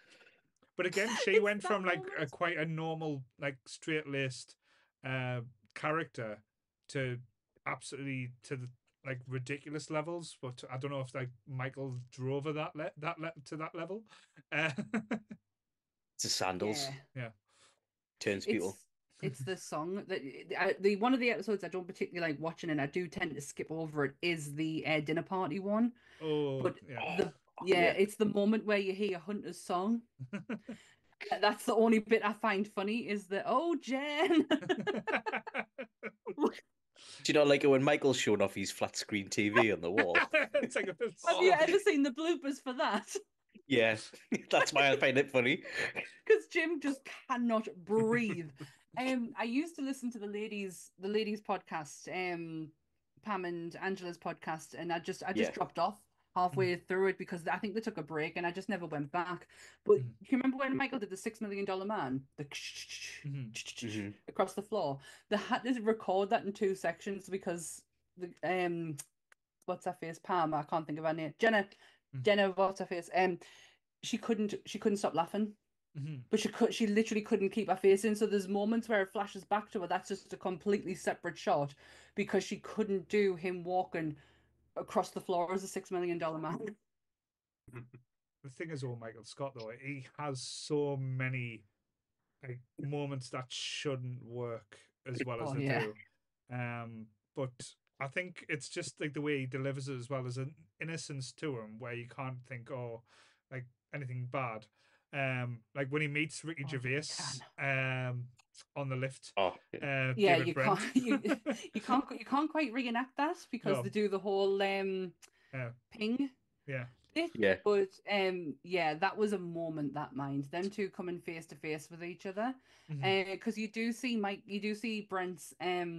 Speaker 1: But again, she
Speaker 4: It's
Speaker 1: went
Speaker 4: that
Speaker 1: from like
Speaker 4: moment.
Speaker 1: quite a normal, like straight laced character to absolutely to the like ridiculous levels. But I don't know if like Michael drove her to that level. Uh,
Speaker 5: It's the sandals.
Speaker 4: Yeah.
Speaker 1: yeah.
Speaker 5: Turns people.
Speaker 4: It's the song that the one of the episodes I don't particularly like watching, and I do tend to skip over it, is the dinner party one.
Speaker 1: Oh,
Speaker 4: But
Speaker 1: yeah.
Speaker 5: Yeah.
Speaker 4: it's the moment where you hear Hunter's song. That's the only bit I find funny is the "Oh Jen."
Speaker 5: Do you not like it when Michael's showing off his flat screen TV on the wall?
Speaker 1: It's like a
Speaker 4: Have you ever seen the bloopers for that?
Speaker 5: Yeah, that's why I find it funny.
Speaker 4: Because Jim just cannot breathe. I used to listen to the ladies podcast, Pam and Angela's podcast, and I just
Speaker 5: Yeah.
Speaker 4: dropped off halfway through it because I think they took a break and I just never went back. But do you remember when Michael did the $6 Million Man? The
Speaker 5: Mhm.
Speaker 4: across the floor. They had to record that in two sections because the what's her face? Pam, I can't think of her name. Jenna, what's her face? She couldn't stop laughing. But she literally couldn't keep her face in. So there's moments where it flashes back to her. That's just a completely separate shot because she couldn't do him walking across the floor as a $6 Million Man.
Speaker 1: The thing is, Michael Scott though, he has so many like moments that shouldn't work as well as
Speaker 4: Oh,
Speaker 1: they
Speaker 4: yeah.
Speaker 1: do. But I think it's just like the way he delivers it as well as an innocence to him, where you can't think, oh, like anything bad. Like when he meets Ricky
Speaker 4: Oh,
Speaker 1: Gervais, on the lift.
Speaker 5: Oh,
Speaker 4: Yeah,
Speaker 1: David
Speaker 4: you
Speaker 1: Brent.
Speaker 4: can't you can't quite reenact that because
Speaker 1: No.
Speaker 4: they do the whole ping
Speaker 1: Yeah.
Speaker 4: bit.
Speaker 5: Yeah.
Speaker 4: But yeah, that was a moment, that mind. Them two coming face to face with each other. Because you do see Brent's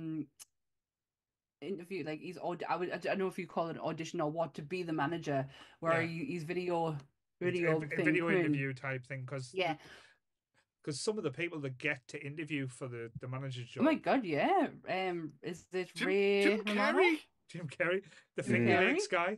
Speaker 4: interview, like I don't know if you call it an audition or what, to be the manager, where
Speaker 1: Yeah.
Speaker 4: he's video
Speaker 1: A
Speaker 4: thing,
Speaker 1: video interview type thing, because
Speaker 4: Yeah.
Speaker 1: some of the people that get to interview for the manager's
Speaker 4: Oh my
Speaker 1: job,
Speaker 4: god, yeah. Is it Ray
Speaker 3: Jim
Speaker 4: Romano?
Speaker 3: Carrey.
Speaker 1: Jim Carrey, the
Speaker 4: Jim
Speaker 1: Finger
Speaker 4: Carrey.
Speaker 1: Lakes guy.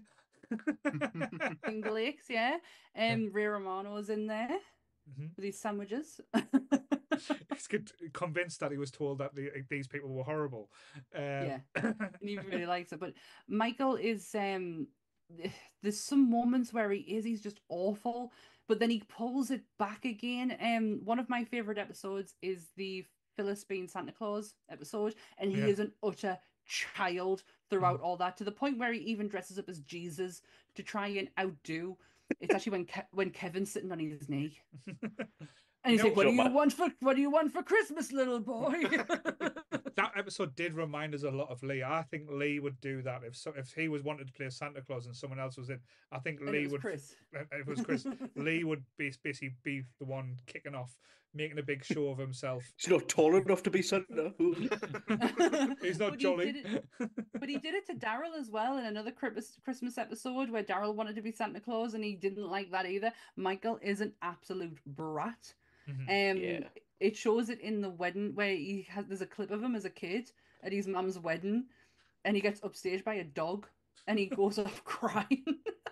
Speaker 4: Finger Lakes, yeah. Ray Romano's in there with these sandwiches.
Speaker 1: He's convinced that he was told that these people were horrible.
Speaker 4: Yeah, and he really likes it. But Michael is there's some moments where he's just awful, but then he pulls it back again. One of my favorite episodes is the Phyllis being Santa Claus episode, and he
Speaker 1: Yeah.
Speaker 4: is an utter child throughout all that, to the point where he even dresses up as Jesus to try and outdo. It's actually when Kevin's sitting on his knee. And he's like, "What do you want for Christmas, little boy?"
Speaker 1: That episode did remind us a lot of Lee. I think Lee would do that if he was wanted to play Santa Claus and someone else was in. I think
Speaker 4: And
Speaker 1: Lee
Speaker 4: it was
Speaker 1: would.
Speaker 4: Chris.
Speaker 1: If it was Chris, Lee would basically be the one kicking off, making a big show of himself.
Speaker 5: He's not tall enough to be Santa.
Speaker 1: He's not
Speaker 4: But
Speaker 1: jolly.
Speaker 4: But he did it to Daryl as well in another Christmas episode where Daryl wanted to be Santa Claus and he didn't like that either. Michael is an absolute brat.
Speaker 5: Yeah.
Speaker 4: It shows it in the wedding where there's a clip of him as a kid at his mum's wedding, and he gets upstaged by a dog, and he goes off crying.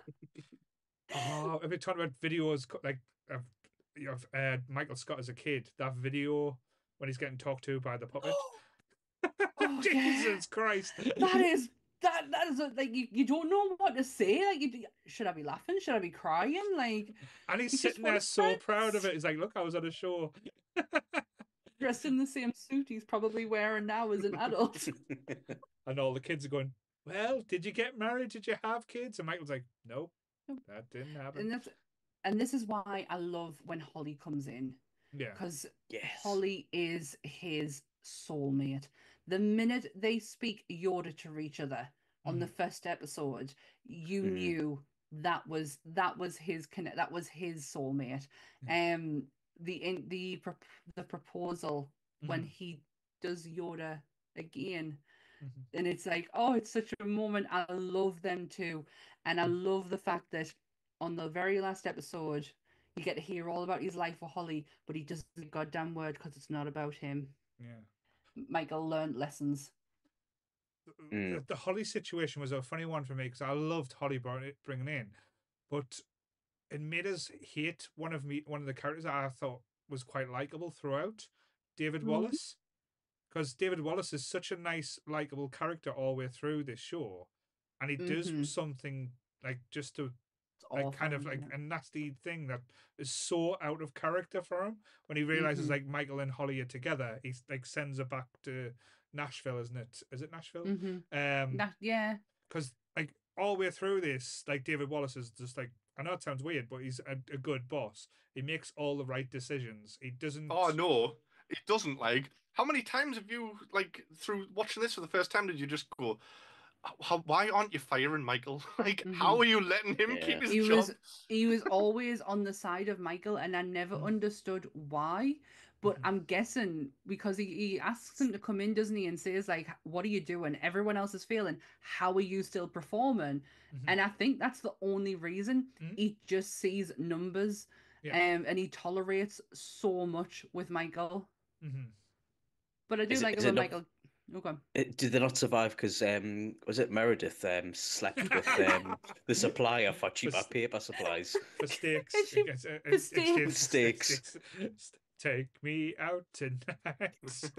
Speaker 1: Oh, if you're talking about videos like of Michael Scott as a kid, that video when he's getting talked to by the puppet.
Speaker 4: Oh,
Speaker 1: Jesus
Speaker 4: yeah.
Speaker 1: Christ!
Speaker 4: That is like you don't know what to say. Like, should I be laughing? Should I be crying? Like,
Speaker 1: And he's
Speaker 4: he just
Speaker 1: sitting there
Speaker 4: wants
Speaker 1: so proud of
Speaker 4: friends.
Speaker 1: it. He's like, "Look, I was on a show."
Speaker 4: Dressed in the same suit he's probably wearing now as an adult.
Speaker 1: And all the kids are going, "Well, did you get married? Did you have kids?" And Michael's like, "Nope, that didn't happen."
Speaker 4: And this is why I love when Holly comes in.
Speaker 1: Yeah.
Speaker 4: Because
Speaker 5: Yes.
Speaker 4: Holly is his soulmate. The minute they speak Yoda to each other on the first episode, you knew that was his that was his soulmate. The proposal when he does Yoda again, and it's like, oh, it's such a moment. I love them too, and I love the fact that on the very last episode, you get to hear all about his life with Holly, but he doesn't say a goddamn word because it's not about him.
Speaker 1: Yeah.
Speaker 4: Michael learned lessons.
Speaker 1: The Holly situation was a funny one for me because I loved Holly bringing in, but it made us hate one of the characters that I thought was quite likable throughout, David Wallace, because David Wallace is such a nice, likable character all the way through this show, and he does
Speaker 4: Mhm.
Speaker 1: something like just to
Speaker 4: It's
Speaker 1: like kind of
Speaker 4: awful,
Speaker 1: like
Speaker 4: yeah.
Speaker 1: a nasty thing that is so out of character for him when he realizes
Speaker 4: Mhm.
Speaker 1: like Michael and Holly are together. He like sends her back to Nashville, isn't it? Is it Nashville?
Speaker 4: Mhm.
Speaker 1: Um,
Speaker 4: Yeah.
Speaker 1: because like all the way through this, like David Wallace is just like, I know it sounds weird, but he's a good boss. He makes all the right decisions. He doesn't.
Speaker 3: Oh no, it doesn't. Like, how many times have you, like, through watching this for the first time, did you just go, why aren't you firing Michael? Like, how
Speaker 4: Mhm.
Speaker 3: are you letting him
Speaker 5: Yeah.
Speaker 3: keep his
Speaker 4: He
Speaker 3: job?
Speaker 4: was always on the side of Michael, and I never understood why. But
Speaker 1: Mhm.
Speaker 4: I'm guessing because he asks him to come in, doesn't he, and says like, "What are you doing? Everyone else is failing. How are you still performing?"
Speaker 1: Mhm.
Speaker 4: And I think that's the only reason.
Speaker 1: Mhm.
Speaker 4: He just sees numbers,
Speaker 1: Yeah.
Speaker 4: and he tolerates so much with Michael.
Speaker 1: Hmm.
Speaker 4: But I do
Speaker 5: Is
Speaker 4: like it
Speaker 5: it
Speaker 4: when
Speaker 5: not?
Speaker 4: Michael. Okay.
Speaker 5: Did they not survive because was it Meredith slept with the supplier for cheaper
Speaker 1: s-
Speaker 5: paper supplies?
Speaker 1: For steaks,
Speaker 4: And she
Speaker 1: exchange
Speaker 4: mistakes.
Speaker 5: Steaks.
Speaker 1: Take me out tonight.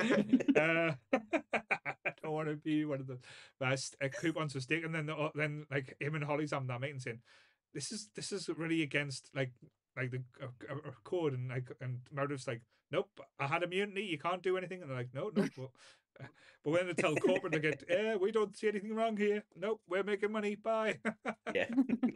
Speaker 1: I don't want to be one of the best coupons for steak, and then then like him and Holly's having that meeting saying, "This is really against like the code," and like and Meredith's like, "Nope, I had immunity. You can't do anything," and they're like, "No, no." But when they tell corporate, they get, we don't see anything wrong here. Nope, we're making money. Bye.
Speaker 5: Yeah.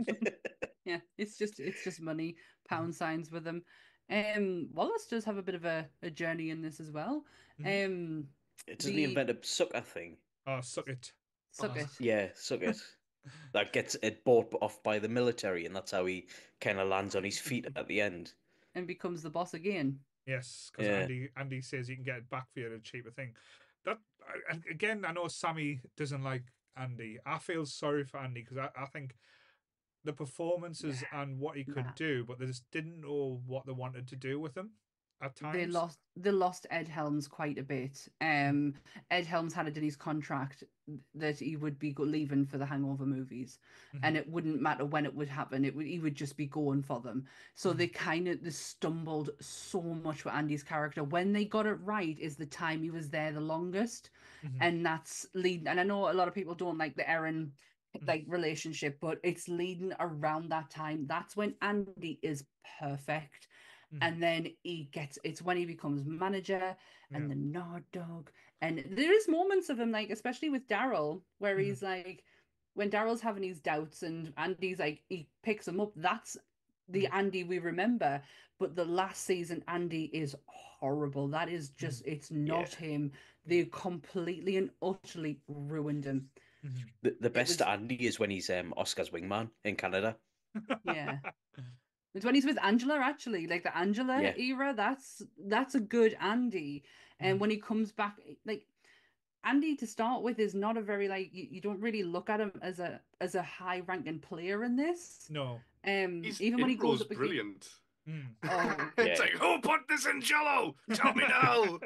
Speaker 4: Yeah, it's just money, pound signs with them. Wallace does have a bit of a journey in this as well.
Speaker 1: Mhm.
Speaker 4: Um,
Speaker 5: Doesn't he
Speaker 4: the
Speaker 5: invent a sucker thing?
Speaker 1: Oh, suck it.
Speaker 4: suck
Speaker 3: Oh,
Speaker 4: it,
Speaker 5: Yeah, suck it. That gets it bought off by the military, and that's how he kind of lands on his feet at the end.
Speaker 4: and becomes the boss again.
Speaker 1: Yes, because
Speaker 5: Yeah.
Speaker 1: Andy says you can get it back for you at a cheaper thing. That again, I know Sammy doesn't like Andy. I feel sorry for Andy because I think the performances and what he could
Speaker 4: Nah.
Speaker 1: do, but they just didn't know what they wanted to do with him at times.
Speaker 4: They lost Ed Helms quite a bit. Ed Helms had it in his contract that he would be leaving for the Hangover movies,
Speaker 1: Mhm.
Speaker 4: and it wouldn't matter when it would happen. He would just be going for them. So
Speaker 1: Mhm.
Speaker 4: they stumbled so much with Andy's character. When they got it right, is the time he was there the longest,
Speaker 1: Mhm.
Speaker 4: and that's leading. And I know a lot of people don't like the Aaron like relationship, but it's leading around that time. That's when Andy is perfect.
Speaker 1: Mhm.
Speaker 4: And then it's when he becomes manager
Speaker 1: Yeah.
Speaker 4: and the Nod Dog. And there is moments of him, like, especially with Daryl, where
Speaker 1: Mhm.
Speaker 4: he's like, when Daryl's having his doubts and Andy's like, he picks him up. That's the Andy we remember. But the last season, Andy is horrible. That is just, it's
Speaker 5: Yeah.
Speaker 4: not him. They completely and utterly ruined him.
Speaker 1: Mhm.
Speaker 5: The
Speaker 4: It
Speaker 5: best
Speaker 4: was,
Speaker 5: Andy is when he's Oscar's wingman in Canada.
Speaker 4: yeah. It's when he's with Angela, actually, like the Angela
Speaker 5: Yeah.
Speaker 4: era. That's a good Andy. And
Speaker 1: Mhm.
Speaker 4: when he comes back, like Andy to start with is not a very like you don't really look at him as a high ranking player in this.
Speaker 1: No.
Speaker 3: his
Speaker 4: Even when he goes
Speaker 3: intro's
Speaker 4: up again,
Speaker 3: brilliant.
Speaker 1: Mm.
Speaker 4: oh,
Speaker 3: It's
Speaker 5: Yeah.
Speaker 3: like, who put this in Jello? Tell me now.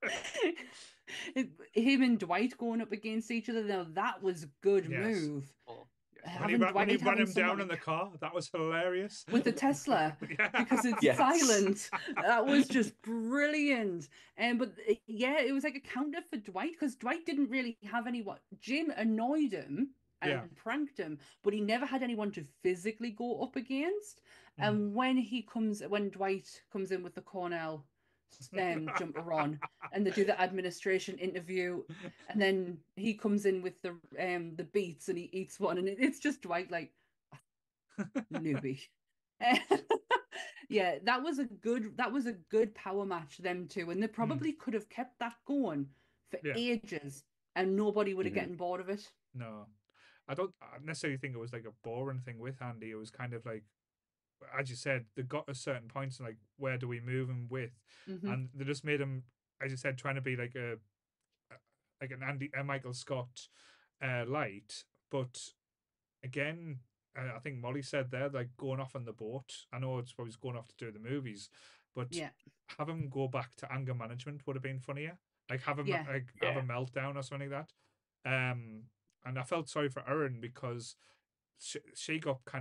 Speaker 4: him and Dwight going up against each other. Now that was a good
Speaker 1: Yes.
Speaker 4: move.
Speaker 3: Oh, yes.
Speaker 4: Having
Speaker 1: When he
Speaker 4: Dwight
Speaker 1: ran
Speaker 4: having
Speaker 1: him down
Speaker 4: someone
Speaker 1: in the car, that was hilarious.
Speaker 4: with the Tesla
Speaker 1: Yeah.
Speaker 4: because it's
Speaker 5: Yes.
Speaker 4: silent. That was just brilliant. And but yeah, it was like a counter for Dwight because Dwight didn't really have anyone. Jim annoyed him and
Speaker 1: Yeah.
Speaker 4: pranked him, but he never had anyone to physically go up against.
Speaker 1: Mhm.
Speaker 4: And when Dwight comes in with the Cornell jumper on, and they do the administration interview, and then he comes in with the beats and he eats one, and it's just Dwight like newbie. Yeah, that was a good power match them two, and they probably could have kept that going for
Speaker 1: Yeah.
Speaker 4: ages, and nobody would have
Speaker 5: Mhm.
Speaker 4: gotten bored of it.
Speaker 1: No. I don't necessarily think it was like a boring thing with Andy. It was kind of like, as you said, they got a certain point, like where do we move him with,
Speaker 4: Hmm.
Speaker 1: and they just made him, as you said, trying to be like like an Michael Scott light, but again, I think Molly said there, like going off on the boat. I know it's probably going off to do the movies, but
Speaker 4: Yeah,
Speaker 1: have him go back to anger management would have been funnier. Like have him
Speaker 4: yeah,
Speaker 1: like have a
Speaker 5: Yeah.
Speaker 1: meltdown or something like that. And I felt sorry for Erin because she got kind of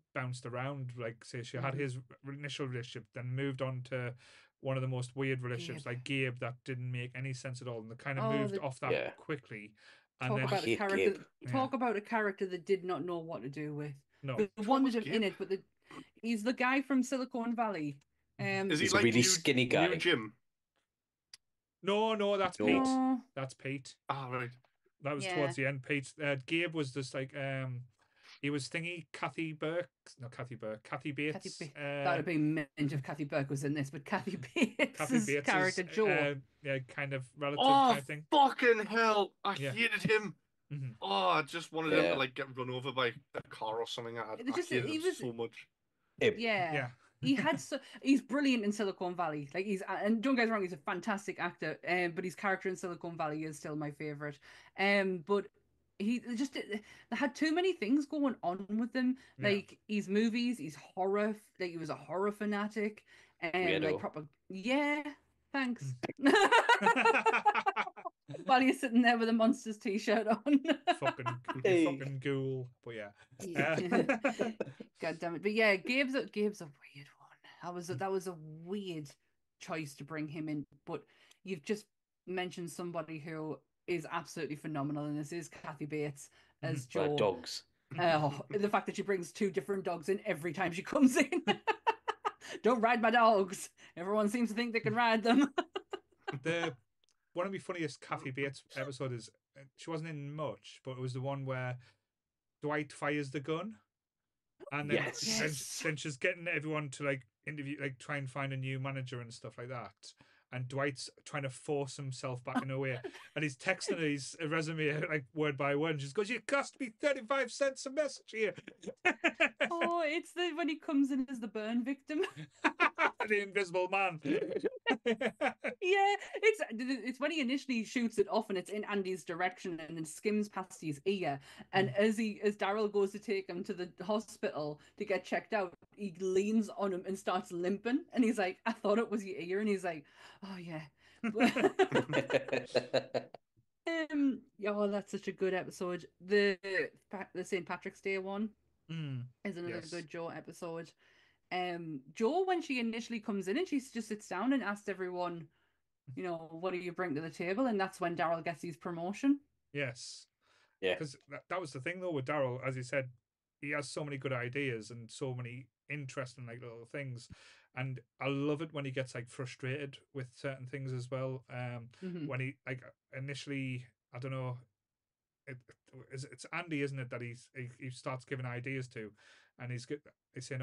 Speaker 1: bounced around. Like, say, she had
Speaker 4: Mhm.
Speaker 1: his initial relationship, then moved on to one of the most weird relationships,
Speaker 4: Gabe.
Speaker 1: like Gabe, that didn't make any sense at all, and they kind of
Speaker 4: Oh,
Speaker 1: moved
Speaker 4: the
Speaker 1: off that
Speaker 5: Yeah.
Speaker 1: quickly. And
Speaker 4: talk
Speaker 1: then,
Speaker 4: about a
Speaker 5: hate
Speaker 4: character.
Speaker 5: Gabe.
Speaker 4: Talk about a character that did not know what to do with.
Speaker 1: no,
Speaker 4: They
Speaker 3: What
Speaker 4: wanted
Speaker 3: was
Speaker 4: him in
Speaker 3: Gabe?
Speaker 4: it, but he's the guy from Silicon Valley.
Speaker 3: Is he
Speaker 5: He's a
Speaker 3: like
Speaker 5: really skinny guy.
Speaker 3: New Jim?
Speaker 1: no, that's
Speaker 5: No.
Speaker 1: Pete.
Speaker 4: No,
Speaker 1: That's Pete.
Speaker 3: Ah, right.
Speaker 1: That was
Speaker 4: Yeah.
Speaker 1: towards the end. Pete, Gabe was just like, he was thingy, Kathy Bates.
Speaker 4: Kathy
Speaker 1: Bates.
Speaker 4: that would have been mint if Kathy Burke was in this, but Kathy Bates'
Speaker 1: Kathy Bates'
Speaker 4: character Joe.
Speaker 1: yeah, kind of relative
Speaker 3: Oh,
Speaker 1: kind of thing.
Speaker 3: fucking hell! I
Speaker 1: Yeah.
Speaker 3: hated him.
Speaker 1: Mhm.
Speaker 3: Oh, I just wanted him
Speaker 5: Yeah.
Speaker 3: to like get run over by a car or something. I hated
Speaker 4: he
Speaker 3: him
Speaker 4: was
Speaker 3: so much.
Speaker 5: Him.
Speaker 4: yeah.
Speaker 1: Yeah.
Speaker 4: He's brilliant in Silicon Valley. Like and don't get me wrong, he's a fantastic actor. But his character in Silicon Valley is still my favorite. But he just they had too many things going on with him.
Speaker 1: Yeah.
Speaker 4: Like his movies, his horror. Like he was a horror fanatic. Like
Speaker 5: Weirdo.
Speaker 4: proper. Yeah. Thanks.
Speaker 1: Mm.
Speaker 4: While you're sitting there with a Monsters t-shirt on.
Speaker 1: fucking,
Speaker 5: Hey.
Speaker 1: fucking ghoul. But yeah.
Speaker 4: God damn it! But yeah, Gabe's a weird one. That was a weird choice to bring him in. But you've just mentioned somebody who is absolutely phenomenal, and this is Kathy Bates as Joe.
Speaker 5: Dogs.
Speaker 4: The fact that she brings 2 different dogs in every time she comes in. Don't ride my dogs. Everyone seems to think they can ride them.
Speaker 1: One of the funniest Kathy Bates episode is she wasn't in much, but it was the one where Dwight fires the gun, and then
Speaker 5: Yes.
Speaker 1: then she's getting everyone to like interview, like try and find a new manager and stuff like that. And Dwight's trying to force himself back in a way, and he's texting his resume like word by word. And she goes, "You cost me 35 cents a message here."
Speaker 4: Oh, it's when he comes in as the burn victim.
Speaker 1: The Invisible Man.
Speaker 4: Yeah, it's when he initially shoots it off and it's in Andy's direction and it skims past his ear. And as Daryl goes to take him to the hospital to get checked out, he leans on him and starts limping. And he's like, "I thought it was your ear." And he's like, "Oh yeah." That's such a good episode. The St. Patrick's Day one is another
Speaker 1: Yes.
Speaker 4: good Joe episode. Joe, when she initially comes in and she just sits down and asks everyone, what do you bring to the table? And that's when Daryl gets his promotion.
Speaker 1: Yes.
Speaker 5: Yeah.
Speaker 1: Because that was the thing though with Daryl, as he said, he has so many good ideas and so many interesting like little things. And I love it when he gets like frustrated with certain things as well. When he like initially, I don't know, it's Andy, isn't it, that he starts giving ideas to, and he's saying,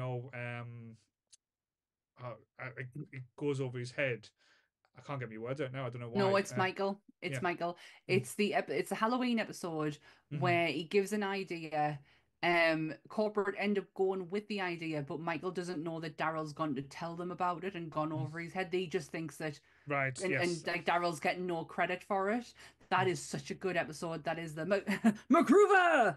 Speaker 1: it goes over his head. I can't get my words out now. I don't know why.
Speaker 4: No, it's Michael. It's
Speaker 1: yeah.
Speaker 4: Michael. It's it's a Halloween episode where he gives an idea. Corporate end up going with the idea, but Michael doesn't know that Daryl's gone to tell them about it and gone over his head. He just thinks that
Speaker 1: right,
Speaker 4: and,
Speaker 1: yes.
Speaker 4: and like Daryl's getting no credit for it. That is such a good episode. That is the MacGruber.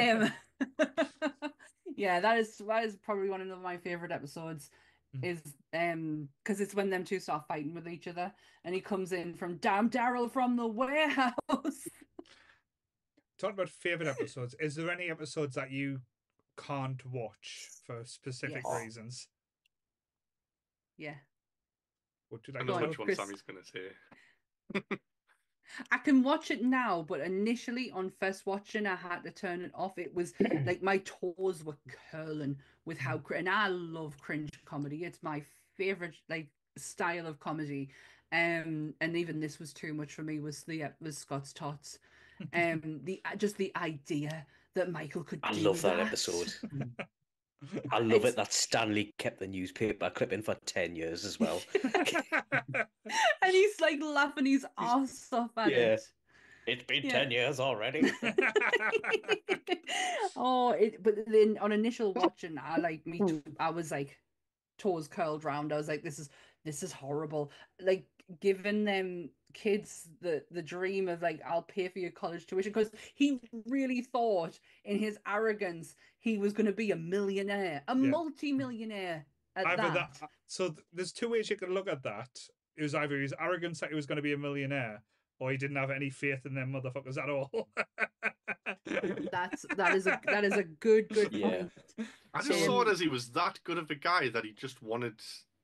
Speaker 4: Yeah, that is probably one of my favorite episodes. Is because it's when them two start fighting with each other, and he comes in from damn Daryl from the warehouse.
Speaker 1: Talking about favorite episodes, is there any episodes that you can't watch for specific
Speaker 4: Yes.
Speaker 1: reasons?
Speaker 4: Yeah.
Speaker 1: Would you
Speaker 3: I
Speaker 1: like
Speaker 3: know
Speaker 4: Go on,
Speaker 3: which one
Speaker 4: Chris.
Speaker 3: Sammy's gonna say.
Speaker 4: I can watch it now, but initially on first watching, I had to turn it off. It was like my toes were curling with how, and I love cringe comedy. It's my favorite like style of comedy. And even this was too much for me. Was Scott's Tots. The idea that Michael could.
Speaker 5: I
Speaker 4: do
Speaker 5: love that episode. I love it that Stanley kept the newspaper clipping for 10 years as well.
Speaker 4: And he's like laughing his ass off at it.
Speaker 5: It's been
Speaker 4: Yeah.
Speaker 5: 10 years already.
Speaker 4: But then on initial watching, I was like toes curled round. I was like, this is horrible. Like giving them kids the dream of like, I'll pay for your college tuition, because he really thought in his arrogance he was going to be a millionaire, a multi-millionaire at
Speaker 1: Either
Speaker 4: that.
Speaker 1: So there's two ways you can look at that. It was either his arrogance that he was going to be a millionaire, or he didn't have any faith in them motherfuckers at all.
Speaker 4: That is a good
Speaker 5: Yeah.
Speaker 4: point.
Speaker 3: I just saw it
Speaker 4: Um,
Speaker 3: as he was that good of a guy that he just wanted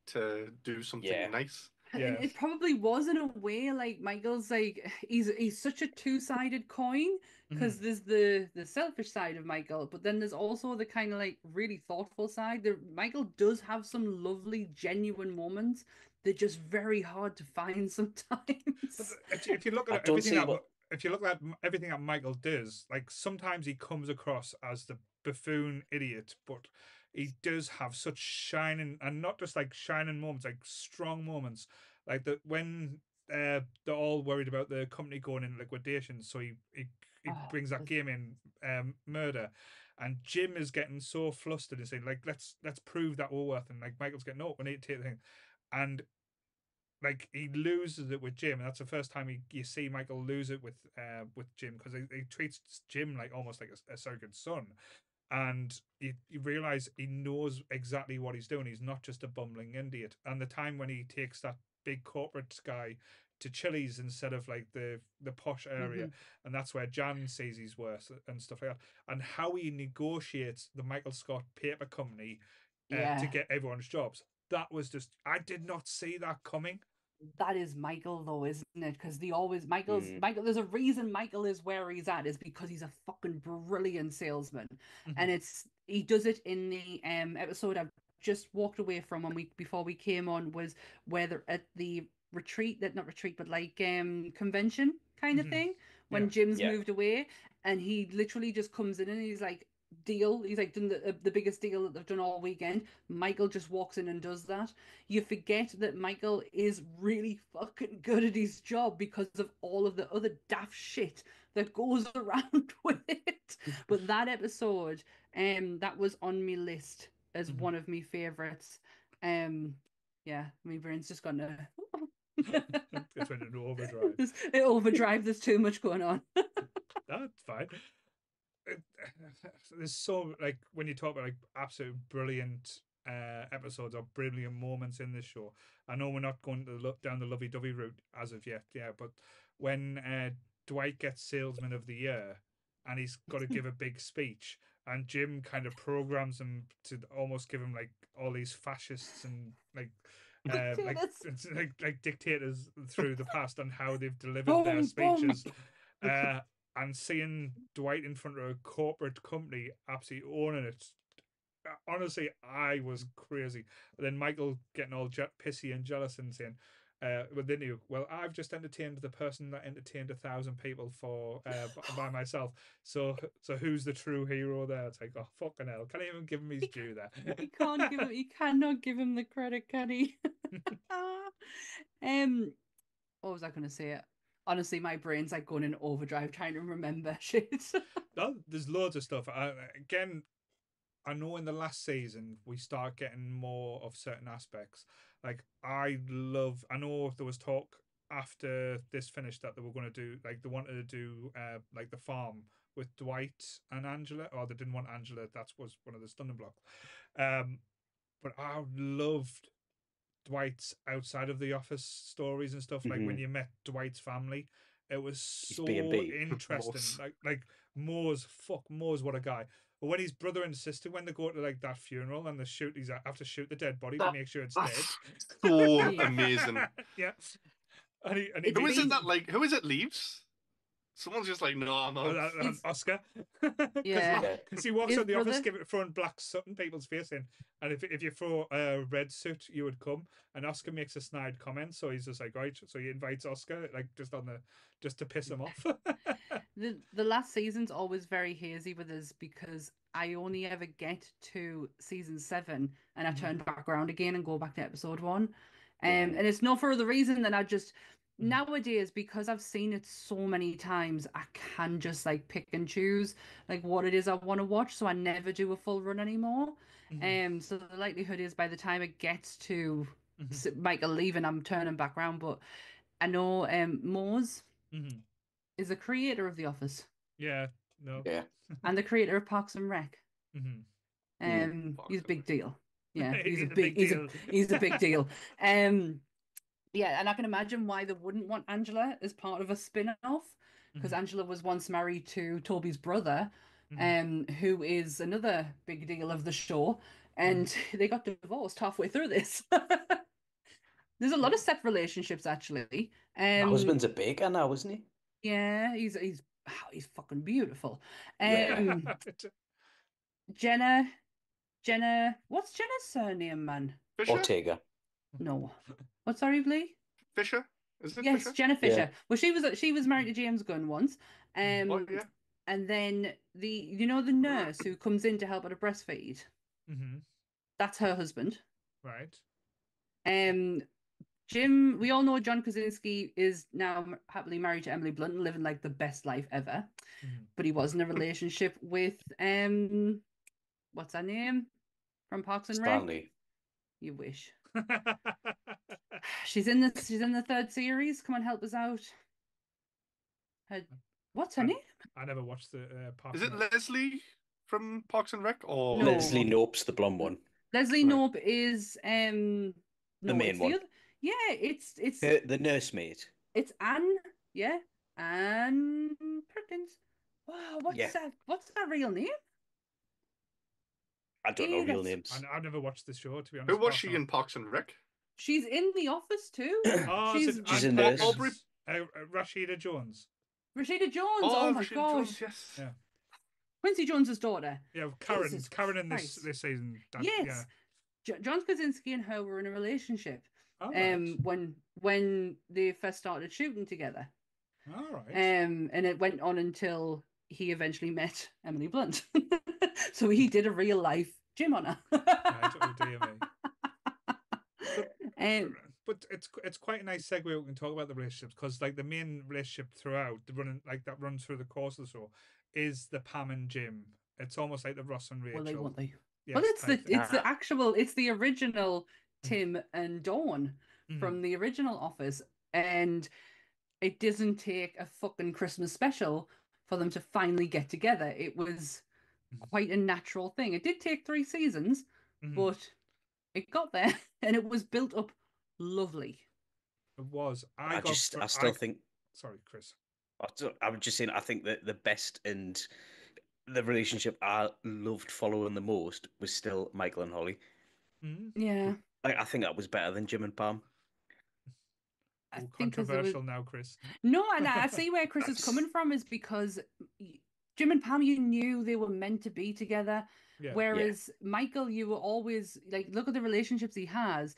Speaker 3: to do something
Speaker 5: Yeah.
Speaker 3: nice.
Speaker 4: And
Speaker 1: Yes.
Speaker 4: it probably was in a way like Michael's like he's such a two-sided coin because there's the selfish side of Michael, but then there's also the kind of like really thoughtful side. Michael does have some lovely, genuine moments. They're just very hard to find
Speaker 1: But
Speaker 4: sometimes.
Speaker 1: if you look
Speaker 5: I
Speaker 1: at
Speaker 5: don't
Speaker 1: everything
Speaker 5: see
Speaker 1: that
Speaker 5: what.
Speaker 1: if you look at everything that Michael does, like sometimes he comes across as the buffoon idiot, but he does have such shining and not just like shining moments, like strong moments, like that when they're all worried about the company going in liquidation, so he
Speaker 4: Oh,
Speaker 1: brings that game in, murder, and Jim is getting so flustered and saying like let's prove that we're worth, and like Michael's getting no, we need to take the thing, and like he loses it with Jim, and that's the first time you see Michael lose it with Jim because he treats Jim like almost like a surrogate son, and you realize he knows exactly what he's doing. He's not just a bumbling idiot. And the time when he takes that big corporate guy to Chili's instead of like the posh area, and that's where Jan sees his worth and stuff like that, and how he negotiates the Michael Scott paper company to
Speaker 4: yeah.
Speaker 1: get everyone's jobs. That was just I did not see that coming.
Speaker 4: That is Michael though, isn't it? Because
Speaker 5: Mm.
Speaker 4: Michael. There's a reason Michael is where he's at is because he's a fucking brilliant salesman, and he does it in the episode I've just walked away from before we came on was where they're at the retreat that not retreat but like convention kind of
Speaker 1: Mhm.
Speaker 4: thing
Speaker 1: Yeah.
Speaker 4: when Jim's
Speaker 5: Yeah.
Speaker 4: moved away, and he literally just comes in and he's like deal. He's like done the biggest deal that they've done all weekend. Michael just walks in and does that. You forget that Michael is really fucking good at his job because of all of the other daft shit that goes around with it. But that episode, that was on my list as
Speaker 1: Mhm.
Speaker 4: one of my favorites. Yeah, my brain's just gonna
Speaker 1: It's went into overdrive.
Speaker 4: it overdrive. There's too much going on.
Speaker 1: That's fine. There's so like when you talk about like absolute brilliant episodes or brilliant moments in this show. I know we're not going to look down the lovey-dovey route as of yet, yeah, but when Dwight gets Salesman of the Year and he's got to give a big speech, and Jim kind of programs him to almost give him like all these fascists and like like dictators through the past and how they've delivered their
Speaker 4: Boom, boom.
Speaker 1: speeches. And seeing Dwight in front of a corporate company absolutely owning it, honestly, I was crazy. And then Michael getting all pissy and jealous and saying, well, then you, well, I've just entertained the person that entertained 1,000 people for by myself. So who's the true hero there? It's like, oh fucking hell! Can't even give him his due there.
Speaker 4: He cannot give him the credit, can he? What was I going to say? Honestly, my brain's like going in overdrive trying to remember shit.
Speaker 1: No, there's loads of stuff. Again, I know in the last season we start getting more of certain aspects. Like I know there was talk after this finished that they were going to do like they wanted to do like the farm with Dwight and Angela, or they didn't want Angela. That was one of the stumbling blocks. But I loved Dwight's outside of the office stories and stuff. Like when you met Dwight's family, it was so
Speaker 5: B&B.
Speaker 1: interesting.
Speaker 3: Moss.
Speaker 1: Like Moore's what a guy. But when his brother and sister, when they go to like that funeral and he's have to shoot the dead body to
Speaker 3: That-
Speaker 1: make sure it's dead.
Speaker 3: That's so
Speaker 4: Yeah.
Speaker 3: amazing.
Speaker 1: Yeah. And he
Speaker 4: It's
Speaker 3: Who is
Speaker 4: been-
Speaker 3: it that like? Who is it leaves? Someone's just like, no, I'm out.
Speaker 4: It's-
Speaker 1: Oscar.
Speaker 4: Yeah.
Speaker 1: Because he walks
Speaker 4: His
Speaker 1: out the office
Speaker 4: brother-
Speaker 1: throwing black soot in people's face in. And if you throw a red suit, you would come. And Oscar makes a snide comment, so he's just like, right. So he invites Oscar, like just to piss him off.
Speaker 4: The last season's always very hazy with us because I only ever get to season 7 and I turn back around again and go back to episode 1. And it's not for the reason that I just nowadays, because I've seen it so many times, I can just like pick and choose like what it is I want to watch, so I never do a full run anymore. So the likelihood is by the time it gets to Michael leaving, I'm turning back around. But I know Moores is the creator of The Office
Speaker 1: Yeah, no.
Speaker 5: Yeah.
Speaker 4: and the creator of Parks and Rec.
Speaker 1: Mhm.
Speaker 4: He's a big deal. Yeah, he's a
Speaker 1: He's a
Speaker 4: big
Speaker 1: big deal.
Speaker 4: he's a big deal. Yeah, and I can imagine why they wouldn't want Angela as part of a spin-off because
Speaker 1: Mhm.
Speaker 4: Angela was once married to Toby's brother,
Speaker 1: Mhm.
Speaker 4: who is another big deal of the show, and they got divorced halfway through this. There's a lot of set relationships actually.
Speaker 5: My husband's a baker now, isn't he?
Speaker 4: Yeah, he's fucking beautiful.
Speaker 5: Yeah.
Speaker 4: Jenna, what's Jenna's surname, man?
Speaker 3: Fisher?
Speaker 5: Ortega.
Speaker 4: No, what's sorry, Lee?
Speaker 3: Fisher? Is it
Speaker 4: Yes,
Speaker 3: Fisher?
Speaker 4: Jenna
Speaker 5: Yeah.
Speaker 4: Fisher. Well, she was married to James Gunn once,
Speaker 3: Oh, yeah.
Speaker 4: and then the nurse who comes in to help her to breastfeed,
Speaker 1: Hmm.
Speaker 4: that's her husband.
Speaker 1: Right.
Speaker 4: Jim, we all know John Krasinski is now happily married to Emily Blunt and living like the best life ever.
Speaker 1: Mhm.
Speaker 4: But he was in a relationship with what's her name from Parks and Rec?
Speaker 5: Stanley.
Speaker 4: You wish. She's in the third series. Come on, help us out. What's her name?
Speaker 1: I never watched the Parks
Speaker 3: Is it
Speaker 1: and Rec.
Speaker 3: Leslie from Parks and Rec? Or
Speaker 4: No.
Speaker 5: Leslie Knope's the blonde one.
Speaker 4: Leslie
Speaker 3: Right.
Speaker 4: Knope is
Speaker 5: The
Speaker 4: no,
Speaker 5: main
Speaker 4: it's
Speaker 5: one.
Speaker 4: yeah, it's
Speaker 5: The nursemaid.
Speaker 4: it's Anne, yeah, Anne Perkins. Wow,
Speaker 5: Yeah.
Speaker 4: what's that real name?
Speaker 5: I don't know real
Speaker 4: that's-
Speaker 5: names.
Speaker 1: I've never watched the show, to be honest.
Speaker 3: who was
Speaker 1: Parks
Speaker 3: she
Speaker 1: and
Speaker 3: in Parks and Rec?
Speaker 4: She's in The Office too.
Speaker 1: Oh,
Speaker 4: she's
Speaker 5: She's
Speaker 1: Anne
Speaker 5: a nurse.
Speaker 1: Perkins, Rashida Jones.
Speaker 4: Rashida Jones. Oh my
Speaker 3: Rashida
Speaker 4: gosh,
Speaker 3: Jones, yes.
Speaker 1: Yeah.
Speaker 4: Quincy Jones's daughter.
Speaker 1: Yeah, Karen.
Speaker 4: Jesus
Speaker 1: Karen in
Speaker 4: Christ.
Speaker 1: this season.
Speaker 4: Yes, John Krasinski and her were in a relationship.
Speaker 1: All right.
Speaker 4: When they first started shooting together.
Speaker 1: All right.
Speaker 4: And it went on until he eventually met Emily Blunt. So he did a real life gym on her.
Speaker 1: Right, oh dear me.
Speaker 4: Um,
Speaker 1: But it's quite a nice segue. We can talk about the relationships because like the main relationship throughout the running like that runs through the course of the show is the Pam and Jim. It's almost like the Ross and Rachel.
Speaker 4: well, they won't they?
Speaker 1: Yes,
Speaker 4: Well,
Speaker 1: type thing.
Speaker 4: it's the original Tim and Dawn from the original Office, and it doesn't take a fucking Christmas special for them to finally get together. It was quite a natural thing. It did take 3 seasons, but it got there and it was built up lovely.
Speaker 1: It was.
Speaker 5: I still think.
Speaker 1: Sorry, Chris.
Speaker 5: I was just saying. I think that the best and the relationship I loved following the most was still Michael and Holly.
Speaker 4: Yeah.
Speaker 5: I think that was better than Jim and Pam.
Speaker 4: I think 'cause there was-
Speaker 1: Controversial now, Chris.
Speaker 4: No, and I see where Chris is coming from is because Jim and Pam, you knew they were meant to be together.
Speaker 1: Yeah.
Speaker 4: Whereas Michael, you were always like, look at the relationships he has.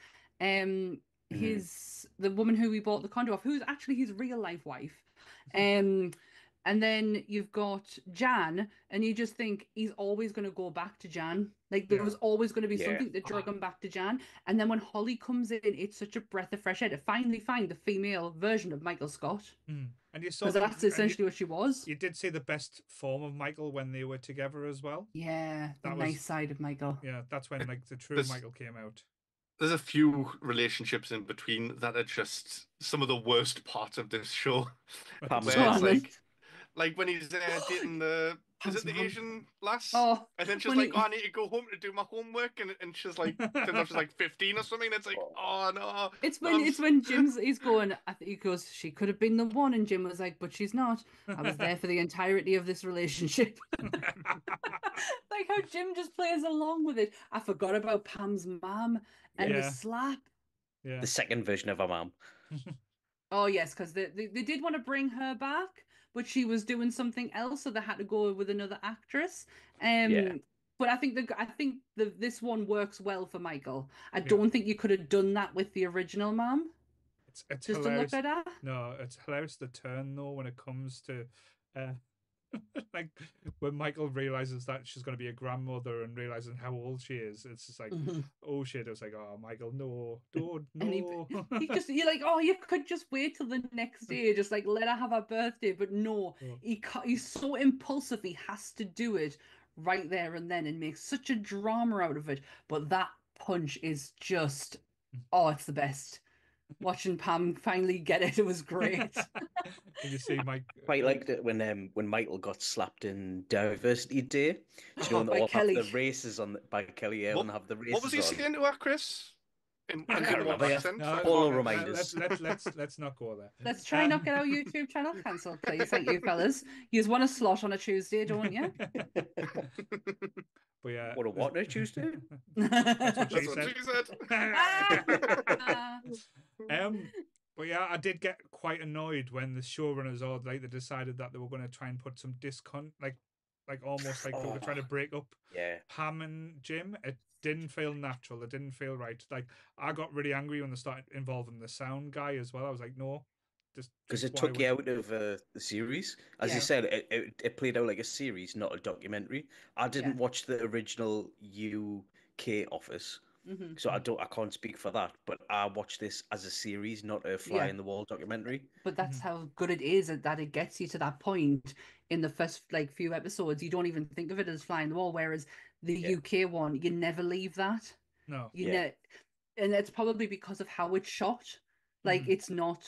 Speaker 4: The woman who we bought the condo off, who's actually his real life wife. And then you've got Jan, and you just think he's always going to go back to Jan. Like there was always going to be something that drug him back to Jan. And then when Holly comes in, it's such a breath of fresh air to finally find the female version of Michael Scott.
Speaker 1: And you saw
Speaker 4: Because that's essentially what she was.
Speaker 1: You did see the best form of Michael when they were together as well.
Speaker 4: Yeah, the
Speaker 1: That
Speaker 4: nice
Speaker 1: was-
Speaker 4: side of Michael.
Speaker 1: Yeah, that's when like the true
Speaker 3: There's-
Speaker 1: Michael came out.
Speaker 3: There's a few relationships in between that are just some of the worst parts of this show.
Speaker 5: Pam's
Speaker 3: Where
Speaker 4: Go
Speaker 3: it's
Speaker 4: on, then.
Speaker 3: like when he's dating the is it the
Speaker 4: Pam's mum.
Speaker 3: Asian lass?
Speaker 4: Oh,
Speaker 3: And then she's
Speaker 4: when
Speaker 3: like,
Speaker 4: he-
Speaker 3: oh, I need to go home to do my homework, and she's like, turns out she's like 15 or something. And it's like, oh no.
Speaker 4: It's
Speaker 3: no,
Speaker 4: when he's going. He goes, she could have been the one, and Jim was like, but she's not. I was there for the entirety of this relationship. Like how Jim just plays along with it. I forgot about Pam's mom and the
Speaker 1: Yeah.
Speaker 4: slap.
Speaker 1: Yeah.
Speaker 5: The second version of a mom.
Speaker 4: Oh yes, because they did want to bring her back, but she was doing something else, so they had to go with another actress.
Speaker 5: Yeah.
Speaker 4: But I think this one works well for Michael. I
Speaker 1: Yeah.
Speaker 4: don't think you could have done that with the original mom.
Speaker 1: It's
Speaker 4: Just to look
Speaker 1: hilarious.
Speaker 4: better.
Speaker 1: No, it's hilarious the turn though when it comes to like when Michael realizes that she's going to be a grandmother and realizing how old she is. It's just like, oh shit! It's like, oh Michael, no, don't,
Speaker 4: And
Speaker 1: no.
Speaker 4: you're like, oh, you could just wait till the next day, just like let her have her birthday. But no,
Speaker 1: Oh.
Speaker 4: he's so impulsive. He has to do it right there and then, and make such a drama out of it. But that punch is just, oh, it's the best. Watching Pam finally get it, it was great.
Speaker 1: And you see Mike.
Speaker 5: Quite liked it when Michael got slapped in Diversity Day. Do you know when
Speaker 4: By
Speaker 5: they all
Speaker 4: Kelly.
Speaker 5: have the races on by Kelly Hill and have the races
Speaker 3: What was he
Speaker 5: on?
Speaker 3: saying to her, Chris? And
Speaker 5: I
Speaker 3: in
Speaker 5: can't
Speaker 3: what
Speaker 5: remember.
Speaker 3: accent?
Speaker 1: No,
Speaker 3: I
Speaker 5: All
Speaker 3: can't
Speaker 5: the
Speaker 3: remember.
Speaker 5: reminders.
Speaker 1: let's not go there.
Speaker 4: Let's try not get our YouTube channel cancelled, please. Thank you, fellas. You want a slot on a Tuesday, don't you?
Speaker 1: But yeah,
Speaker 5: What a what no Tuesday?
Speaker 1: that's what she
Speaker 3: That's what
Speaker 1: said.
Speaker 3: she said.
Speaker 4: Ah.
Speaker 1: But yeah, I did get quite annoyed when the showrunners or like they decided that they were going to try and put some like almost like they were trying to break up
Speaker 5: Yeah.
Speaker 1: Pam and Jim. It didn't feel natural. It didn't feel right. Like I got really angry when they started involving the sound guy as well. I was like, no,
Speaker 5: Because
Speaker 1: just
Speaker 5: it
Speaker 1: why
Speaker 5: took
Speaker 1: would
Speaker 5: you out of the series. As
Speaker 4: Yeah.
Speaker 5: you said, it played out like a series, not a documentary. I didn't watch the original UK Office,
Speaker 4: Mhm.
Speaker 5: so I can't speak for that. But I watched this as a series, not a fly
Speaker 4: Yeah.
Speaker 5: in the wall documentary.
Speaker 4: But that's how good it is that it gets you to that point in the first like few episodes. You don't even think of it as flying the wall, whereas the
Speaker 5: Yeah.
Speaker 4: UK one, you never leave that.
Speaker 1: no.
Speaker 4: You
Speaker 5: Yeah.
Speaker 4: know, and it's probably because of how it's shot. Like
Speaker 1: Mhm.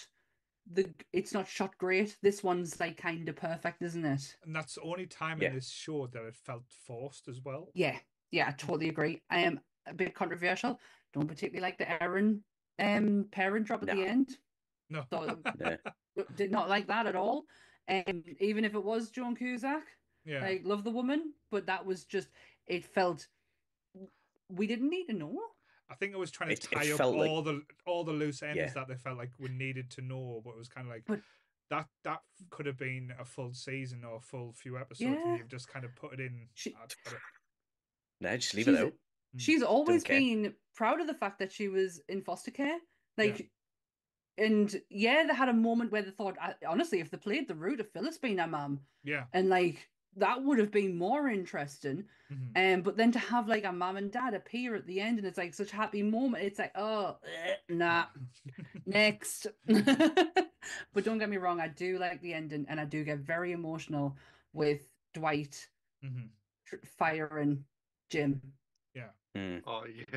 Speaker 4: it's not shot great. This one's like kind of perfect, isn't it?
Speaker 1: And that's the only time in
Speaker 5: Yeah.
Speaker 1: this show that it felt forced as well.
Speaker 4: Yeah, I totally agree. I am a bit controversial. Don't particularly like the Aaron parent drop at the
Speaker 5: Nah.
Speaker 4: end.
Speaker 1: No.
Speaker 4: Thought
Speaker 5: Yeah.
Speaker 4: did not like that at all. Even if it was Joan Cusack,
Speaker 1: Yeah.
Speaker 4: like love the woman, but that was just it felt we didn't need to know.
Speaker 1: I think it was trying to
Speaker 5: It
Speaker 1: tie up
Speaker 5: felt like-
Speaker 1: all the loose ends
Speaker 5: Yeah.
Speaker 1: that they felt like we needed to know, but it was kind of like
Speaker 4: But-
Speaker 1: that could have been a full season or a full few episodes,
Speaker 4: Yeah.
Speaker 1: and you've just kind of put it in.
Speaker 4: She-
Speaker 5: Nah, just leave it out.
Speaker 4: She's always
Speaker 5: Don't care.
Speaker 4: been proud of the fact that she was in foster care. Like, and yeah, they had a moment where they thought, honestly, if they played the route of Phyllis being her mum,
Speaker 1: Yeah.
Speaker 4: and like that would have been more interesting.
Speaker 1: Mhm.
Speaker 4: But then to have like a mum and dad appear at the end, and it's like such a happy moment. It's like, oh, nah, next. But don't get me wrong, I do like the ending, and I do get very emotional with Dwight
Speaker 1: Mhm.
Speaker 4: firing Jim.
Speaker 5: Mm.
Speaker 3: Oh yeah.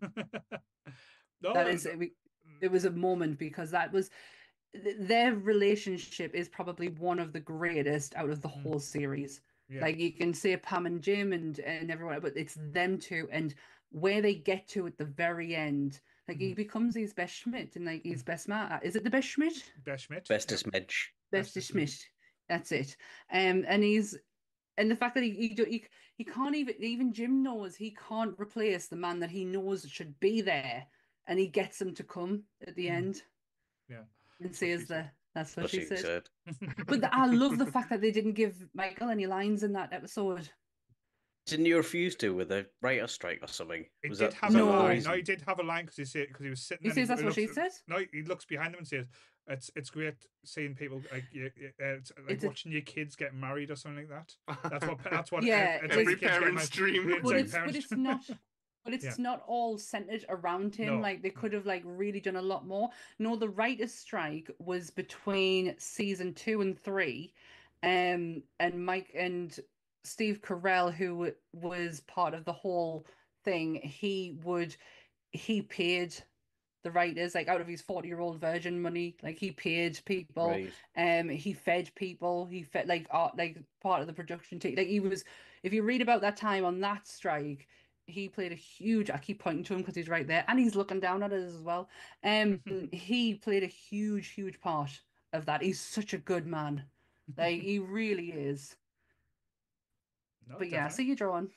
Speaker 1: No,
Speaker 4: That is, it was a moment because that was their relationship is probably one of the greatest out of the whole series.
Speaker 1: yeah.
Speaker 4: Like you can say Pam and Jim and everyone, but it's them two and where they get to at the very end. Like he becomes his best Schmidt and like his best man. Is it the best Schmidt?
Speaker 1: Best Schmidt.
Speaker 5: Bestest Midge.
Speaker 4: Best Schmidt. That's it. And the fact that he can't even Jim knows he can't replace the man that he knows should be there, and he gets him to come at the end.
Speaker 1: Yeah.
Speaker 4: And says that's what she said. But I love the fact that they didn't give Michael any lines in that episode.
Speaker 5: Didn't you refuse to with a writer strike or something?
Speaker 1: He
Speaker 5: Was
Speaker 1: did
Speaker 5: that-
Speaker 1: have
Speaker 5: was
Speaker 1: a
Speaker 5: that the
Speaker 1: line.
Speaker 5: reason?
Speaker 1: No, he did have a line because he was sitting.
Speaker 4: He
Speaker 1: there
Speaker 4: says
Speaker 1: and
Speaker 4: that's what she
Speaker 1: looks-
Speaker 4: said.
Speaker 1: No, he looks behind him and says, "It's great seeing people like it's like
Speaker 4: It's a-
Speaker 1: watching your kids get married or something like that." That's what
Speaker 4: Yeah,
Speaker 1: it's
Speaker 3: Every
Speaker 1: like kids getting
Speaker 3: parent's
Speaker 1: married.
Speaker 3: dream.
Speaker 1: It's
Speaker 4: But
Speaker 1: like
Speaker 4: it's
Speaker 1: parents'
Speaker 4: not. But it's not all centered around him.
Speaker 1: No.
Speaker 4: Like they could have like really done a lot more. No, the writers' strike was between season 2 and 3, and Mike and Steve Carell, who was part of the whole thing, he paid the writers like out of his 40-year-old virgin money. Like he paid people.
Speaker 5: Right.
Speaker 4: He fed people. He fed like art, like part of the production team. Like he was. If you read about that time on that strike, he played a huge. I keep pointing to him because he's right there, and he's looking down at us as well. He played a huge part of that. He's such a good man. Like he really is.
Speaker 1: No,
Speaker 4: But yeah, I see
Speaker 1: definitely.
Speaker 4: you drawing.